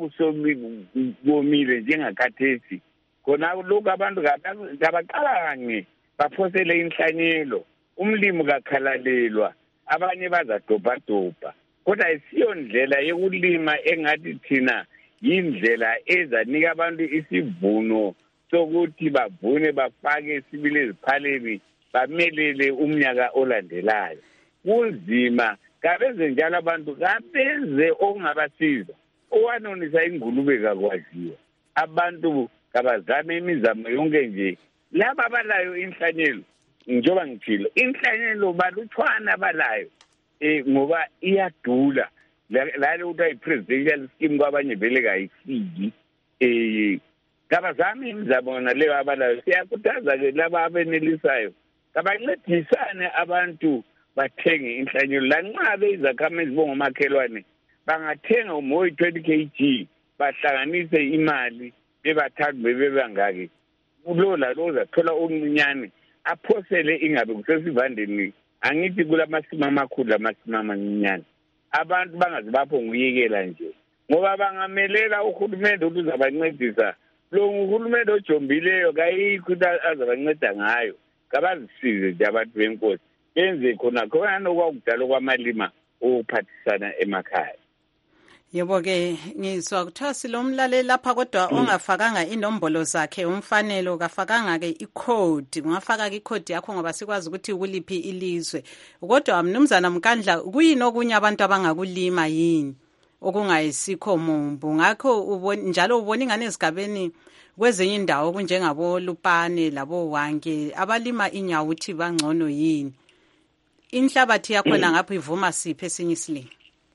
kusomile njengakhathesi khona lokho abantu ngabaqala kanye baphosele inhlanyelo umlimi kakhalalelwa abanye bazadobhadobha kodwa isiyo ndlela yokulima engathi thina yindlela ezanika abantu isivuno sokuthi bavune bafake sibile eziphaleni bamelele umnyaka olandelayo kunzima kabenze njalo abantu kabenze okungabasiza owanonisa ingulube kakwaziwa abantu kabazame imizamo yonke nje laba abalayo inhlanyelo njengoba ngithilo inhlanyelo balutshwana balayo eh ngoba iyadula la ukuthi ayi-presidential scheme kwabanye vele kayifiki eh kabazame imizamo naleyo abalayo siyakhuthaza ke laba abenelisayo kabancedisane abantu bathenge inhlanyelo lanqabe izakhamuzi bongomakhelwane bangathenga umoyi twenty kilograms bahlanganise imali bebathathu bebebangaki kulo la lo zathola omncinyane aphosele ingabe kusesivandeni angithi kulamasima amakhulu amasima amancinyane abantu bangazibapho nguyekela nje ngoba bangamelela uhulumende ukuthi uzabancedisa lo uhulumende ojombileyo kayikho azabanceda ngayo kabazisize nje abantu benkosi benze khona khona nokwakudala kwamalima ukuphathisana emakhaya. Yebo ke ngizwa kuthiwa silomlaleli lapha kodwa ongafakanga inombolo zakhe umfanelo kafakanga ke icode ungafaka ke icode yakho ngoba sikwazi ukuthi ukuliphi ilizwe kodwa mnumzana Mkandla kuyini okunye abantu abangakulima yini okungayisikho mumbu ngakho ubona njalo ubona ingane ezigabeni kwezinye indawo kunjengabo Lupane labo Wange abalima inyawuthi bangcono yini inhlabathi yakho ngapha ivuma siphe esinye isilimo.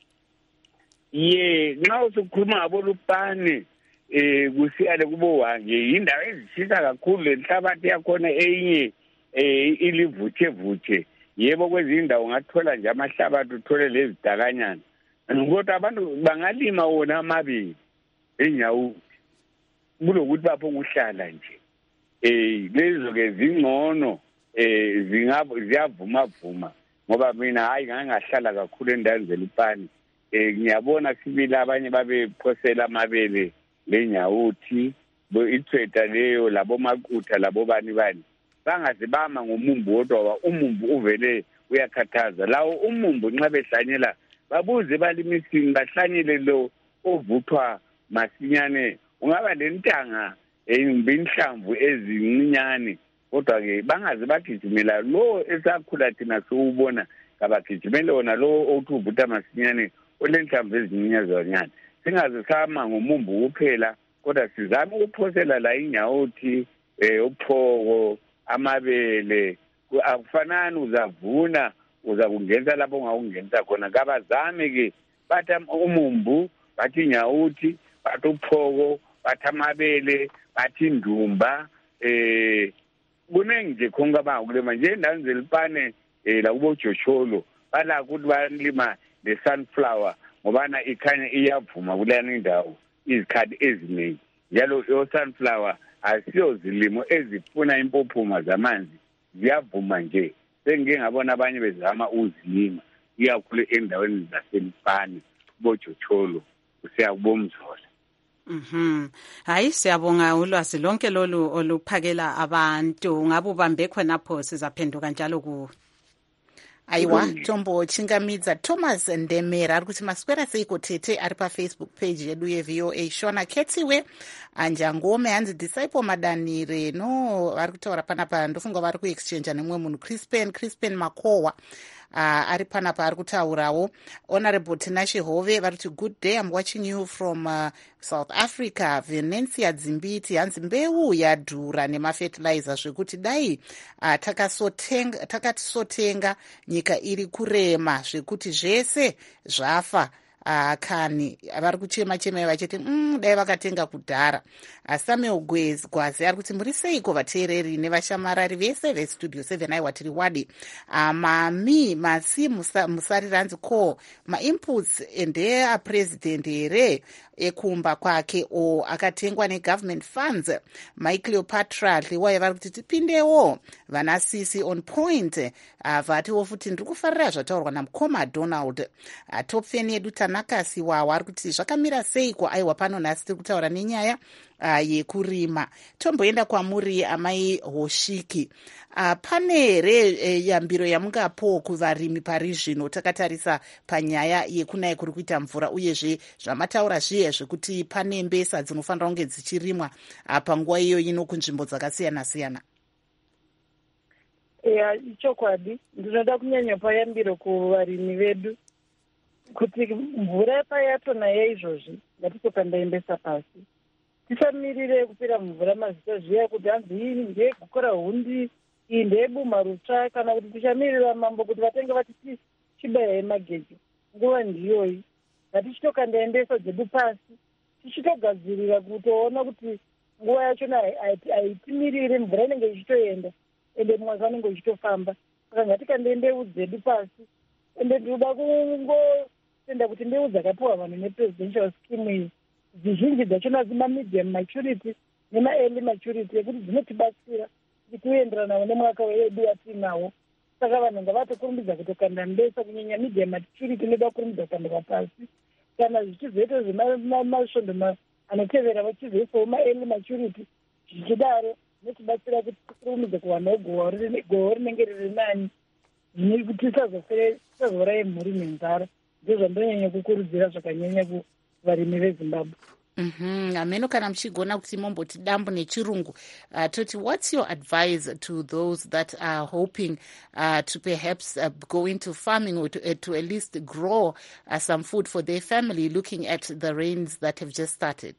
Ye nxa usukhuluma ngabo Lupane eh kusiyale kubo Wange indawo ezishisa kakhulu lenhlabathi yakhona eyinye eh ilivuthe vuthe yebo kwezinye indawo ungathola nje amahlabathi uthole lezi dakanyana kodwa abantu bangalima wona amabili enyawuthi kulokuthi bapho ukuhlala nje eh lezo ke zingcono eh zingabo ziyavuma vuma ngoba mina hayi ngangahlala kakhulu endaweni zelipani eh ngiyabona sibili abanye babephosela amabele lenyawuthi bo ithweta leyo labo makutha labo bani bani bangazibama ngomumbu wodwa umumbu uvele uyakhathaza lawo umumbu nxa behlanyela babuze balimisini bahlanyele lo ovuthwa masinyane ungaba lentanga eyinhlamvu ezincinyane kodwa ke bangaze bagijimela lo esakhula thina siwubona kabagijimele wona lo othi uvutha masinyane olenhlamvu ezincinyazanyana singaze sama ngomumbu kuphela kodwa sizame ukuphosela la inyawuthi eh uphoko amabele akufanani uzavuna uzakungenza lapho ungakungenza khona kabazame ke bathi umumbu bathi inyawuthi bathi uphoko bathi amabele bathi indumba eh kuningi nje khonke abakulima nje endaweni zelipane eh la kubo Josholo bala ukuthi balima le sunflower ngobana ikhanya iyavuma kulana indawo izikhathi eziningi njalo yo sunflower asiyo zilimo ezifuna impophoma zamanzi ziyavuma nje sengike ngabona abanye bezama uzilima iyakhulu endaweni zaselipane kubo Josholo kusiya kubomzola. Mhm. Hayi siyabonga ulwazi lonke lolu oluphakela abantu ngabe ubambe khonapho sizaphenduka njalo ku aiwa tombo chingamidza Thomas Ndemera ari kuti maswera seiko tete ari pafacebook page yedu yeV O A. Shona Ketsiwe Anjangome hanzi disciple madanire no vari kutaura panapa ndofunga vari kuexchange nemumwe munhu Crispin Crispin Makowa Uh, ari panapa ari kutaurawo. Honorable Tinashe Hove vari kuti good day, I'm watching you from uh, South Africa. Venencia Dzimbiti hanzi mbeu yadhura nemafertilizer zvekuti dai uh, takasotenga takatisotenga nyika iri kurema zvekuti zvese zvafa. Uh, kani vari kuchema chema vachiti mm, dai vakatenga kudhara. uh, Samuel Gwazi ari kuti muri seiko vateereri nevashamarari vese vestudio seven aiwa tiri wadi. uh, mami masi musa, musari ranzi ko mainputs ndeapresident here ekumba kwake o akatengwa negovernment funds. maicleopatra liwai vari kuti tipindewo vanasisi on point. uh, vatiwo futi ndiri kufarira zvataurwa namukoma Donald. uh, topfeni yedu Tanakasi wawo ari kuti zvakamira seiko aiwa pano nhasi tiri kutaura nenyaya uh, yekurima. Tomboenda kwamuri amai Hoshiki. Uh, pane here e, yambiro yamungapo kuvarimi pari zvino takatarisa panyaya yekunaya kuri kuita mvura uyezve zvamataura zviye zvekuti pane mbesa dzinofanira kunge dzichirimwa uh, panguva iyo ino kunzvimbo dzakasiyana siyana? eya ichokwadi ndinoda kunyanya payambiro kuvarimi vedu kuti mvura payatona izvozvi ngatitokandaembesa pasi tisamirire kupira mvura mazita zviya kuti hanzi iyi ndeyekukora hundi iyi ndeyebuma rutsva kana kuti tichamirira mambo kuti vatenge vati chibayai magejo. Nguva ndiyoyi ngatichitokandaembesa dzedu pasi tichitogadzirira kutoona kuti nguva yachona haitimirire mvura inenge ichitoenda ende mwaka anenge ichitofamba. Saka ngatikande mbeu dzedu pasi ende ndinoda kungotenda kuti mbeu dzakapiwa vanhu nepresidential scheme iyi zizhinji dzachona dzima medium maturity nema-early maturity ekuti dzinotibatsira kuti tienderanawo nemwaka wedu watinawo. Saka vanhu ngavatokurumbidza kutokanda mbesa kunyanya medium maturity inoda kurumbidza kukandwa pasi kana zvichizoita zvemasvondo anotevera vachizoisawo ma-early maturity zvichidaro zvinotibatsira kuti tikurumbidze kuwanawo gohwo rinenge riri nani kuti tisazorai mhuri nenzara. Ndozvandonyanya kukurudzira zvakanyanya kuvarimi veZimbabwe. Mm-hmm. Ameno kana mchigona kuti momboti dambu nechirungu. Uh, Toti, what's your advice to those that are hoping uh, to perhaps uh, go into farming or to, uh, to at least grow uh, some food for their family, looking at the rains that have just started?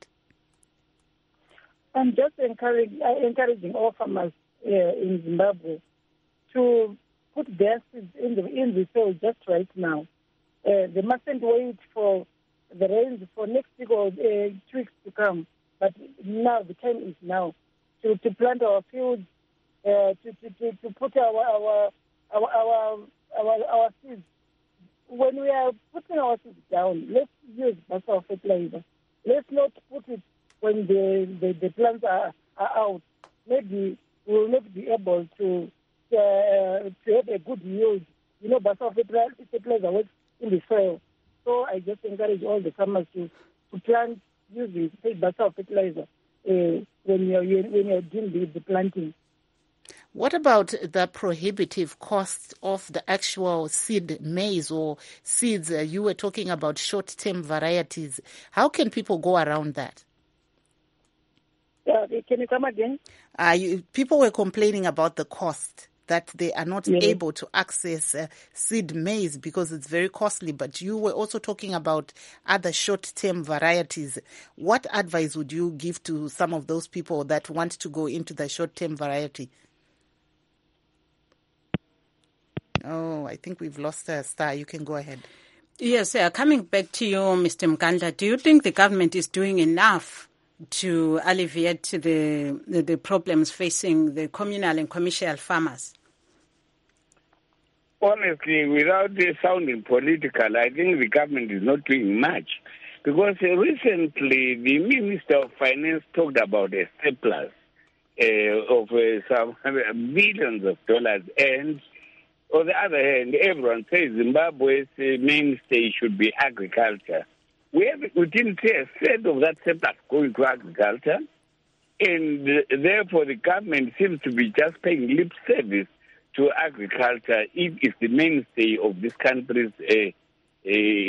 I'm just encouraging, uh, encouraging all farmers uh, in Zimbabwe to put their seeds in the, in the soil just right now. Uh, they mustn't wait for the rains for next week or uh, two weeks to come. But now the time is now to, to plant our fields, uh, to, to, to, to put our, our our our our, our seeds. When we are putting our seeds down, let's use basal fertilizer. Let's not put it when the, the, the plants are, are out. Maybe we will not be able to uh, to have a good yield. You know, basal fertilizer works in the soil. So I just encourage all the farmers to, to plant using basal fertilizer uh, when you're when you're doing the, the planting. What about the prohibitive cost of the actual seed maize or seeds? Uh, you were talking about short-term varieties. How can people go around that? Yeah, can you come again? Uh, you, people were complaining about the cost, that they are not yes. able to access uh, seed maize because it's very costly. But you were also talking about other short-term varieties. What advice would you give to some of those people that want to go into the short-term variety? Oh, I think we've lost a star. You can go ahead. Yes, uh, coming back to you, Mister Mkandla, do you think the government is doing enough to alleviate the, the, the problems facing the communal and commercial farmers? Honestly, without uh, sounding political, I think the government is not doing much. Because uh, recently, the Minister of Finance talked about a surplus uh, of uh, some billions of dollars, and on the other hand, everyone says Zimbabwe's uh, mainstay should be agriculture. We, have, we didn't see a third of that surplus going to agriculture, and uh, therefore the government seems to be just paying lip service to agriculture if it's the mainstay of this country's uh, uh,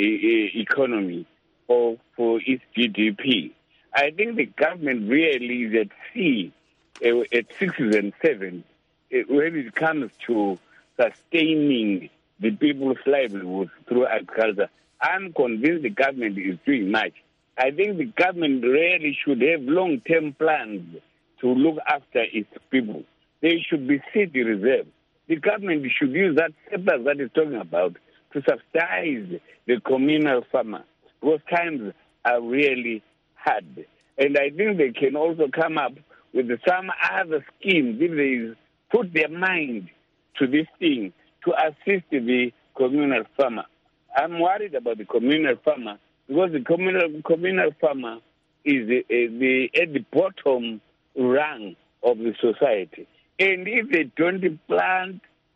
economy or for its G D P. I think the government really is at sea, uh, at sixes and sevens, uh, when it comes to sustaining the people's livelihoods through agriculture. I'm convinced the government is doing much. I think the government really should have long-term plans to look after its people. There should be city reserves. The government should use that surplus that it's talking about to subsidize the communal farmer, because times are really hard. And I think they can also come up with some other schemes if they put their mind to this thing to assist the communal farmer. I'm worried about the communal farmer because the communal communal farmer is the, uh, the at the bottom rung of the society. And if they don't plant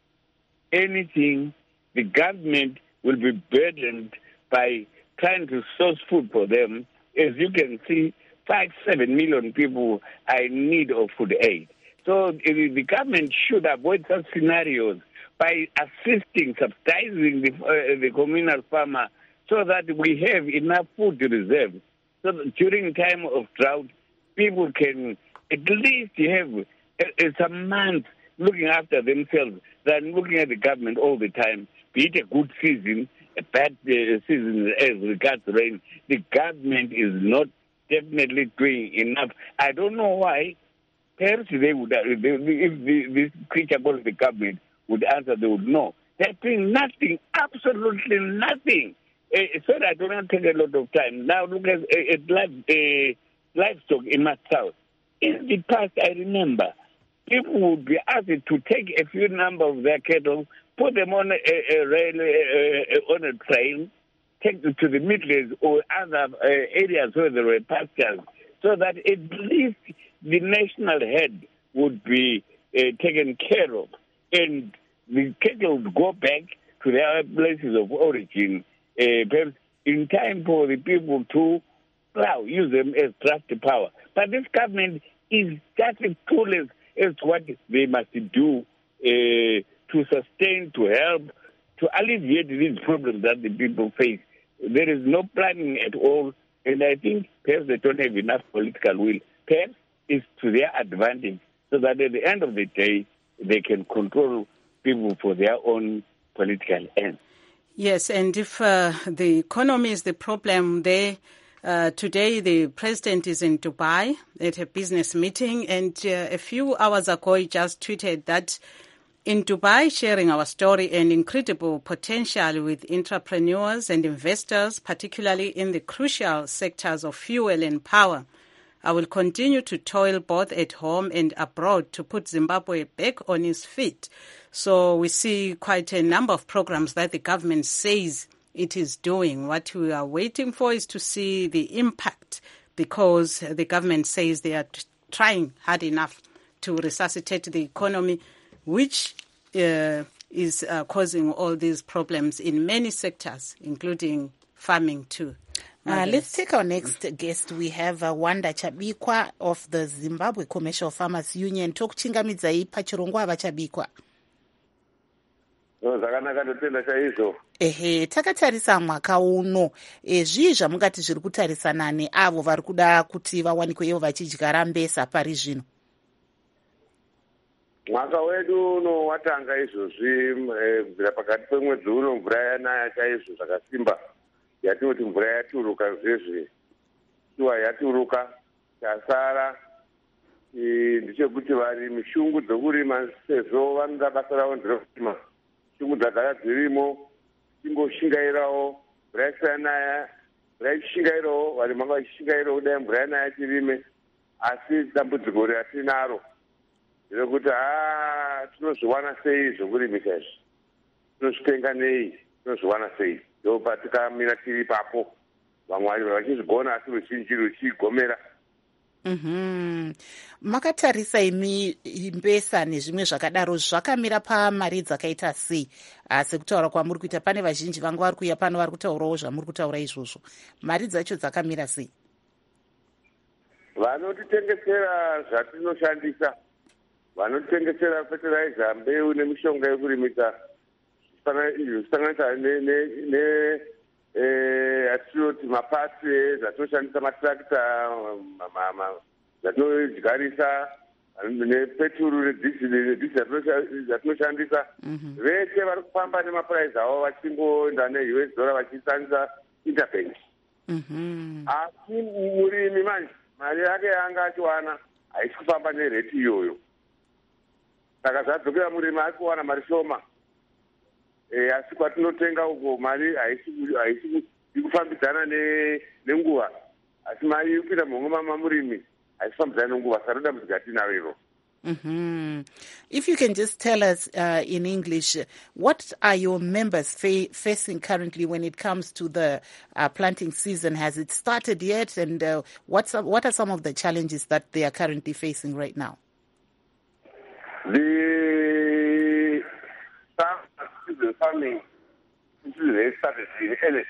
anything, the government will be burdened by trying to source food for them. As you can see, five, seven million people are in need of food aid. So the government should avoid such scenarios by assisting, subsidizing the, uh, the communal farmer so that we have enough food reserves. So that during time of drought, people can at least have uh, some months looking after themselves than looking at the government all the time. Be it a good season, a bad uh, season as regards rain, the government is not definitely doing enough. I don't know why. Perhaps they would, uh, they, if the, this creature called the government would answer, they would know. They're doing nothing, absolutely nothing. Uh, sorry, I don't want to take a lot of time. Now look at, uh, at live, uh, livestock in my south. In the past, I remember, people would be asked to take a few number of their cattle, put them on a, a rail, uh, on a train, take them to the Midlands or other uh, areas where there were pastures, so that at least the national head would be uh, taken care of, and the cattle would go back to their places of origin, uh, perhaps in time for the people to plow, use them as draft power. But this government is just clueless as to what they must do uh, to sustain, to help, to alleviate these problems that the people face. There is no planning at all, and I think perhaps they don't have enough political will. Perhaps it's to their advantage, so that at the end of the day, they can control people for their own political ends. Yes, and if uh, the economy is the problem there, uh, today the president is in Dubai at a business meeting, and uh, a few hours ago he just tweeted that in Dubai, sharing our story and incredible potential with entrepreneurs and investors, particularly in the crucial sectors of fuel and power. I will continue to toil both at home and abroad to put Zimbabwe back on its feet. So we see quite a number of programs that the government says it is doing. What we are waiting for is to see the impact, because the government says they are t- trying hard enough to resuscitate the economy, which uh, is uh, causing all these problems in many sectors, including farming too. Uh, let's take our next guest. We have uh, Wanda Chabikwa of the Zimbabwe Commercial Farmers Union. Tokuchingamidzai pachirongwa ava Chabikwa. Zvakanaka totenda chaizvo. Ehe, takatarisa mwaka uno, e, zvii zvamungati zviri kutarisana neavo vari kuda kuti vawanikwe ivo vachidyara mbesa pari zvino? Mwaka wedu uno watanga izvozvi kubvira pakati pemwedzi uno mvura yanaya chaizvo zvakasimba. Yatinoti mvura yaturuka zvezvi. Shuwa yaturuka, chasara ndechekuti varimi shungu dzokurima sezvo vanoda basa ravo nderokurima. Shungu dzagara dzirimo, timboshingairawo mvura isati yanaya, mvura ichishingairawo, varimi vanga vachishingairawo kudai mvura yanaya tirime, asi dambudziko ratinaro nderekuti haa tinozviwana sei zvokurimisa izvi, tinozvitenga nei, tinozviwana sei. Ndo patikamira tiri ipapo, vamwe vachizvigona asi ruzhinji ruchigomera. Mhm. Makatarisa imi mbesa nezvimwe zvakadaro zvakamira pamari dzakaita sei? Sekutaura kwamuri kuita pane vazhinji vangu vari kuuya pano vari kutaurawo zvamuri kutaura izvozvo. Mari dzacho dzakamira sei? Vanotitengesera zvatinoshandisa, vanotitengesera fertilizer, mbeu nemishonga yekurimisa, zvisanganisa ne atinoti mapasi zvatinoshandisa matrakta, zvatinodyarisa nepeturu nedhizili zvatinoshandisa, vese vari kufamba nemapuraizi avo vachingoenda ne-U S dollar vachishandisa interbank. Asi murimi manje mari yake yanga achiwana haisi kufamba nereti iyoyo, saka zvadzokera murimi ari kuwana mari shoma. E, asi kwatinotenga uko mari haisi kufambidzana nenguva, asi mari iri kuita mhongoma murimi haisi kufambidzana nenguva, saka dambudziko ratinayo iro. Mm-hmm. If you can just tell us uh, in English, what are your members fa- facing currently when it comes to the uh, planting season? Has it started yet? And uh, what's, uh, what are some of the challenges that they are currently facing right now? The season farming started in earnest.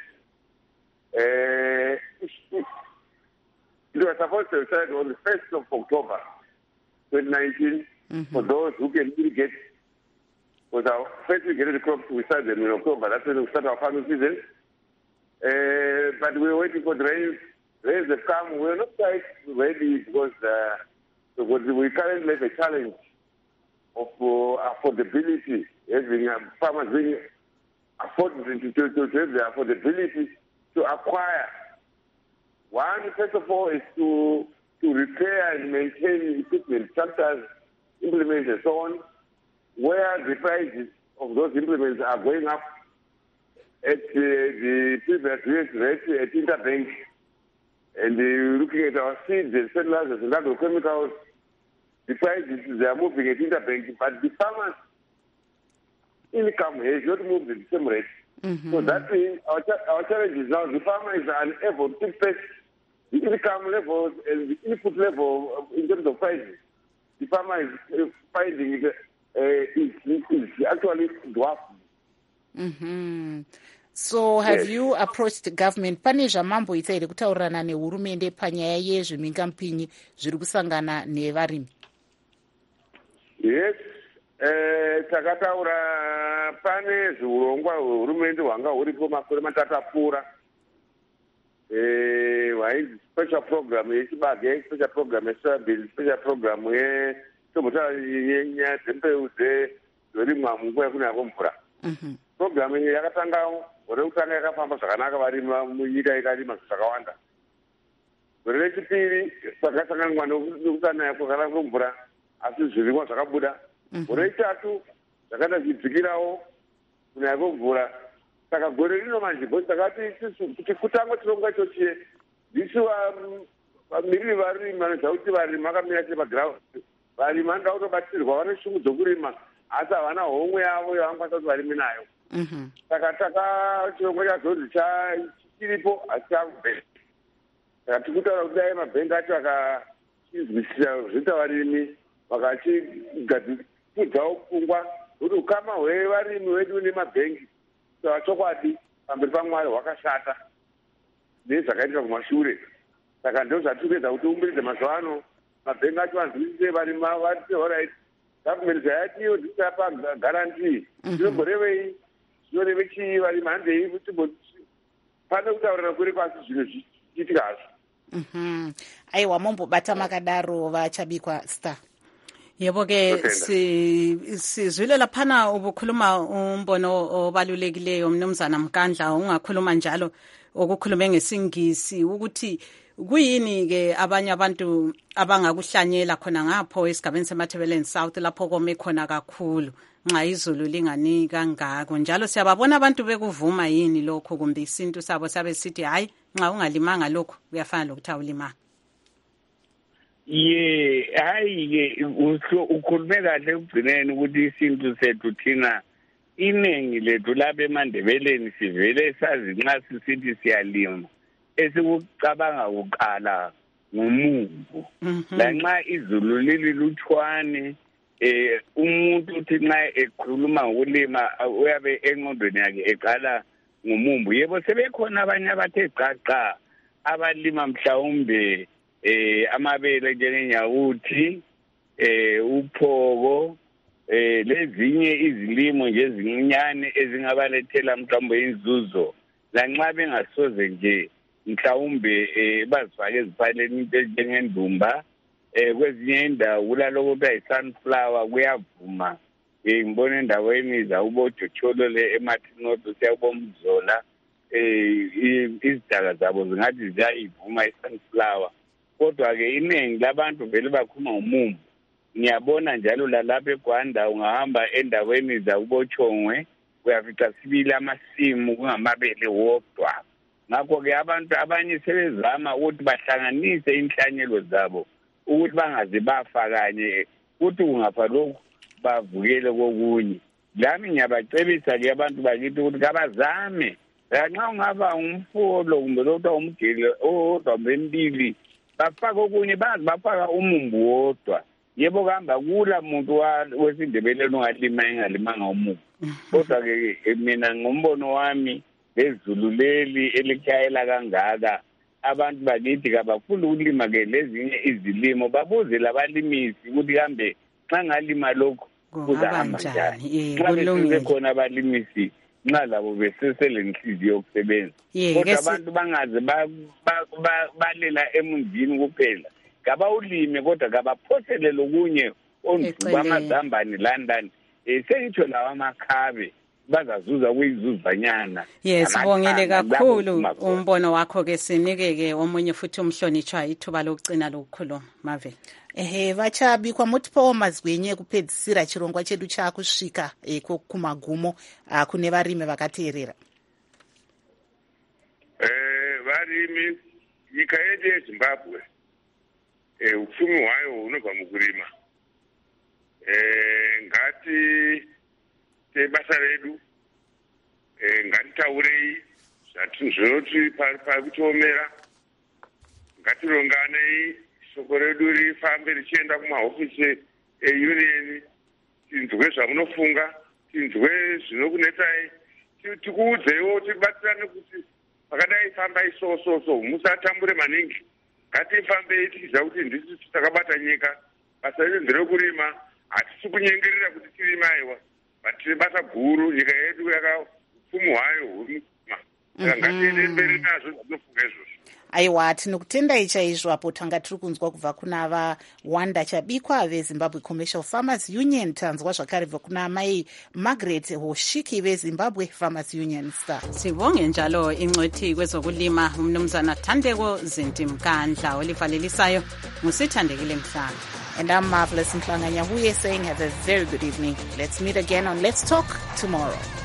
Uh, it was supposed to start on the first of October. twenty nineteen, mm-hmm. For those who can irrigate, because our first irrigated crops, we started them in October. That's when we start our farming season. Uh, but we were waiting for the rains. Rains have come. We were not quite ready because, uh, because we currently have a challenge of uh, affordability. Having uh, farmers being afforded to, to, to, to have the affordability to acquire. One, first of all, is to to repair and maintain equipment, tractors, implements, and so on, where the prices of those implements are going up at uh, the previous rate at interbank. And uh, looking at our seeds and fertilizers and agrochemicals, the prices they are moving at interbank, but the farmers' income has not moved at the same rate. Mm-hmm. So that means our, our challenge is now the farmer is unable to pay the income levels and the input level in terms of prices. The farmer is finding it uh, is, is actually dwarfing. Mm-hmm. So have yes. you approached the government? Pane zvamamboita here kutaurirana nehurumende panyaya yezvemhingamupinyi zviri kusangana nevarimi? Yes, uh, takataura pane zviurongwa hwehurumende hwanga huripo makore matatu apfuura. Eh, special program yechibage, special program yesoyabhini, special program yetomota yenyaya dzembeu dzorimwa munguva yekunaya kwemvura. Program iyi yakatanga gore kutanga yakafamba zvakanaka, varima munyika ikarima zvakawanda. Gore rechipiri pakasanganwa nokusanaya kwakanaka kwemvura, asi zvirimwa zvakabuda. Gore rechitatu zvakaenda zvidzikirawo kunaya kwemvura. Saka gore rino manje bhosi takati kuti kutanga tironga chochiye ndisu vamiriri varimi vanoziva kuti varimi vakamira chete paground. Varimi vanoda kutobatsirwa, vane shungu dzokurima asi havana homwe yavo yavangakwanisa kuti varimi nayo. Saka taka chirongwa chazodzi chiripo asi chavubhengi. Saka tiri kutaura kuti dai mabhengi acho akachizwisisa zvoita varimi vakachigadzikudzawo pfungwa kuti ukama hwevarimi vedu nemabhengi saka chokwadi pamberi paMwari hwakashata nezvakaitika kumashure. Saka ndo zvatiri kuedza kuti umbiridze mazuva ano mabhengi acho anzwisise varimi vati alright gavhumenti zvayatiyo tisapa garantii zvinomborevei zvinoreve chii varimi handei kuti pane kutaurirana kuri pasi zvinhu zvichiitika hazvo. Aiwa mombobata makadaro vachabikwa Star. Yebo ke sizwile laphana ubukhuluma umbono obalulekileyo mnumzana Mkandla ungakhuluma njalo okukhulume ngesingisi ukuthi kuyini ke abanye abantu abangakuhlanyela khona ngapho esigabeni seMathebeleni South lapho kome khona kakhulu nxa izulu lingani kangako njalo siyababona abantu bekuvuma yini lokho kumbe isintu sabo sabe sithi hayi nxa ungalimanga lokho kuyafana lokuthi awulimanga. Ye hayi ke ukhulume kahle ugcineni ukuthi isintu sethu thina iningi lethu lapha eMandebeleni sivele sazi nxa sisithi siyalima esikucabanga ukuqala ngumumbu lanxa izulu lililuthwane eh umuntu uthi nxa ekhuluma ngokulima uyabe engqondweni yakhe eqala ngumumbu. Yebo sebekhona abanye abathe qaqa abalima mhlawumbe eh amabele njengenyawuthi eh uphoko eh lezinye izilimo nje ezincane ezingabalethela mhlawumbe inzuzo lanxa bengasoze nje mhlawumbe eh bazifake eziphaleni into njengendumba eh kwezinye indawo kulaloko kuthiwa yi-sunflower kuyavuma. Eh ngibona endaweni zawubojotholo le eMartinoto siyabomzola eh izidaka zabo zingathi ziyayivuma i-sunflower. Kodwa ke iningi labantu vele bakhuluma ngomumbu. Ngiyabona njalo lalapha eGwanda ungahamba endaweni zawubochongwe uyafica sibili amasimu kungamabele wodwa. Ngakho ke abantu abanye sebezama ukuthi bahlanganise inhlanyelo zabo ukuthi bangaze bafa kanye ukuthi kungafa lokhu bavukele kokunye. Lami ngiyabacebisa ke abantu bakithi ukuthi kabazame nxa ungaba umfolo kumbe lokho umgele odwa mbili bafaka okunye bazi bafaka umumbu wodwa. Yebo kuhamba kula muntu wesindebeleni ongalima engalimanga umumbu. Kodwa ke mina ngombono wami lezulu leli elikhayela kangaka abantu bakithi kabafuna ukulima ke lezinye izilimo babuze labalimisi ukuthi kambe xa ngalima lokho kuzahamba njani. Kulungile khona abalimisi nxa labo besesele inhliziyo yokusebenza. Kodwa abantu bangaze balela emunzini kuphela kabawulime kodwa kabaphosele lokunye onduba amazambane London esengitsho lawa amakhabe bazazuza kuyizuzanyana. Yes, sibongile kakhulu umbono wakho ke sinike ke omunye futhi umhlonitshwa ithuba lokucina lokukhuluma Marvel. Ehe vachabikwa mutipawo mazwenye kupedzisira chirongwa chedu chakusvika eh, kumagumo uh, kune varimi vakateerera. Eh varimi nyika yedu yeZimbabwe eh upfumi hwayo hunobva mukurima. Eh ngati tebasa redu eh ngatitaurei zvatinoti parikutomera ngatirongane shoko redu rifambe richienda kumahofisi eunion tinzwe zvamunofunga tinzwe zvinokunetsai tikuudzewo tibatsirane kuti pakadai fambai so so so musatambure maningi ngatifambei tichiziva kuti ndisi takabata nyika basa redu nderekurima hatisi kunyengerera kuti tirima aiwa tine basa guru nyika yedu yaka upfumi hwayo hurima saka ngatiende mberi nazvo zvinofunga izvozvo. Aiwa tinokutendai chaizvo apo tanga tiri kunzwa kubva kuna vawanda chabikwa veZimbabwe Commercial Farmers Union tanzwa zvakare kubva kuna mai Margaret Hoshiki veZimbabwe Farmers Union Star. Sibonge njalo ingcwethi kwezokulima umnumzana Thandeko Zinti Mkandla olivalelisayo ngusithandekile Mhlanga. And I'm Marvelous Mhlanga Nyahuye saying have a very good evening. Let's meet again on Let's Talk tomorrow.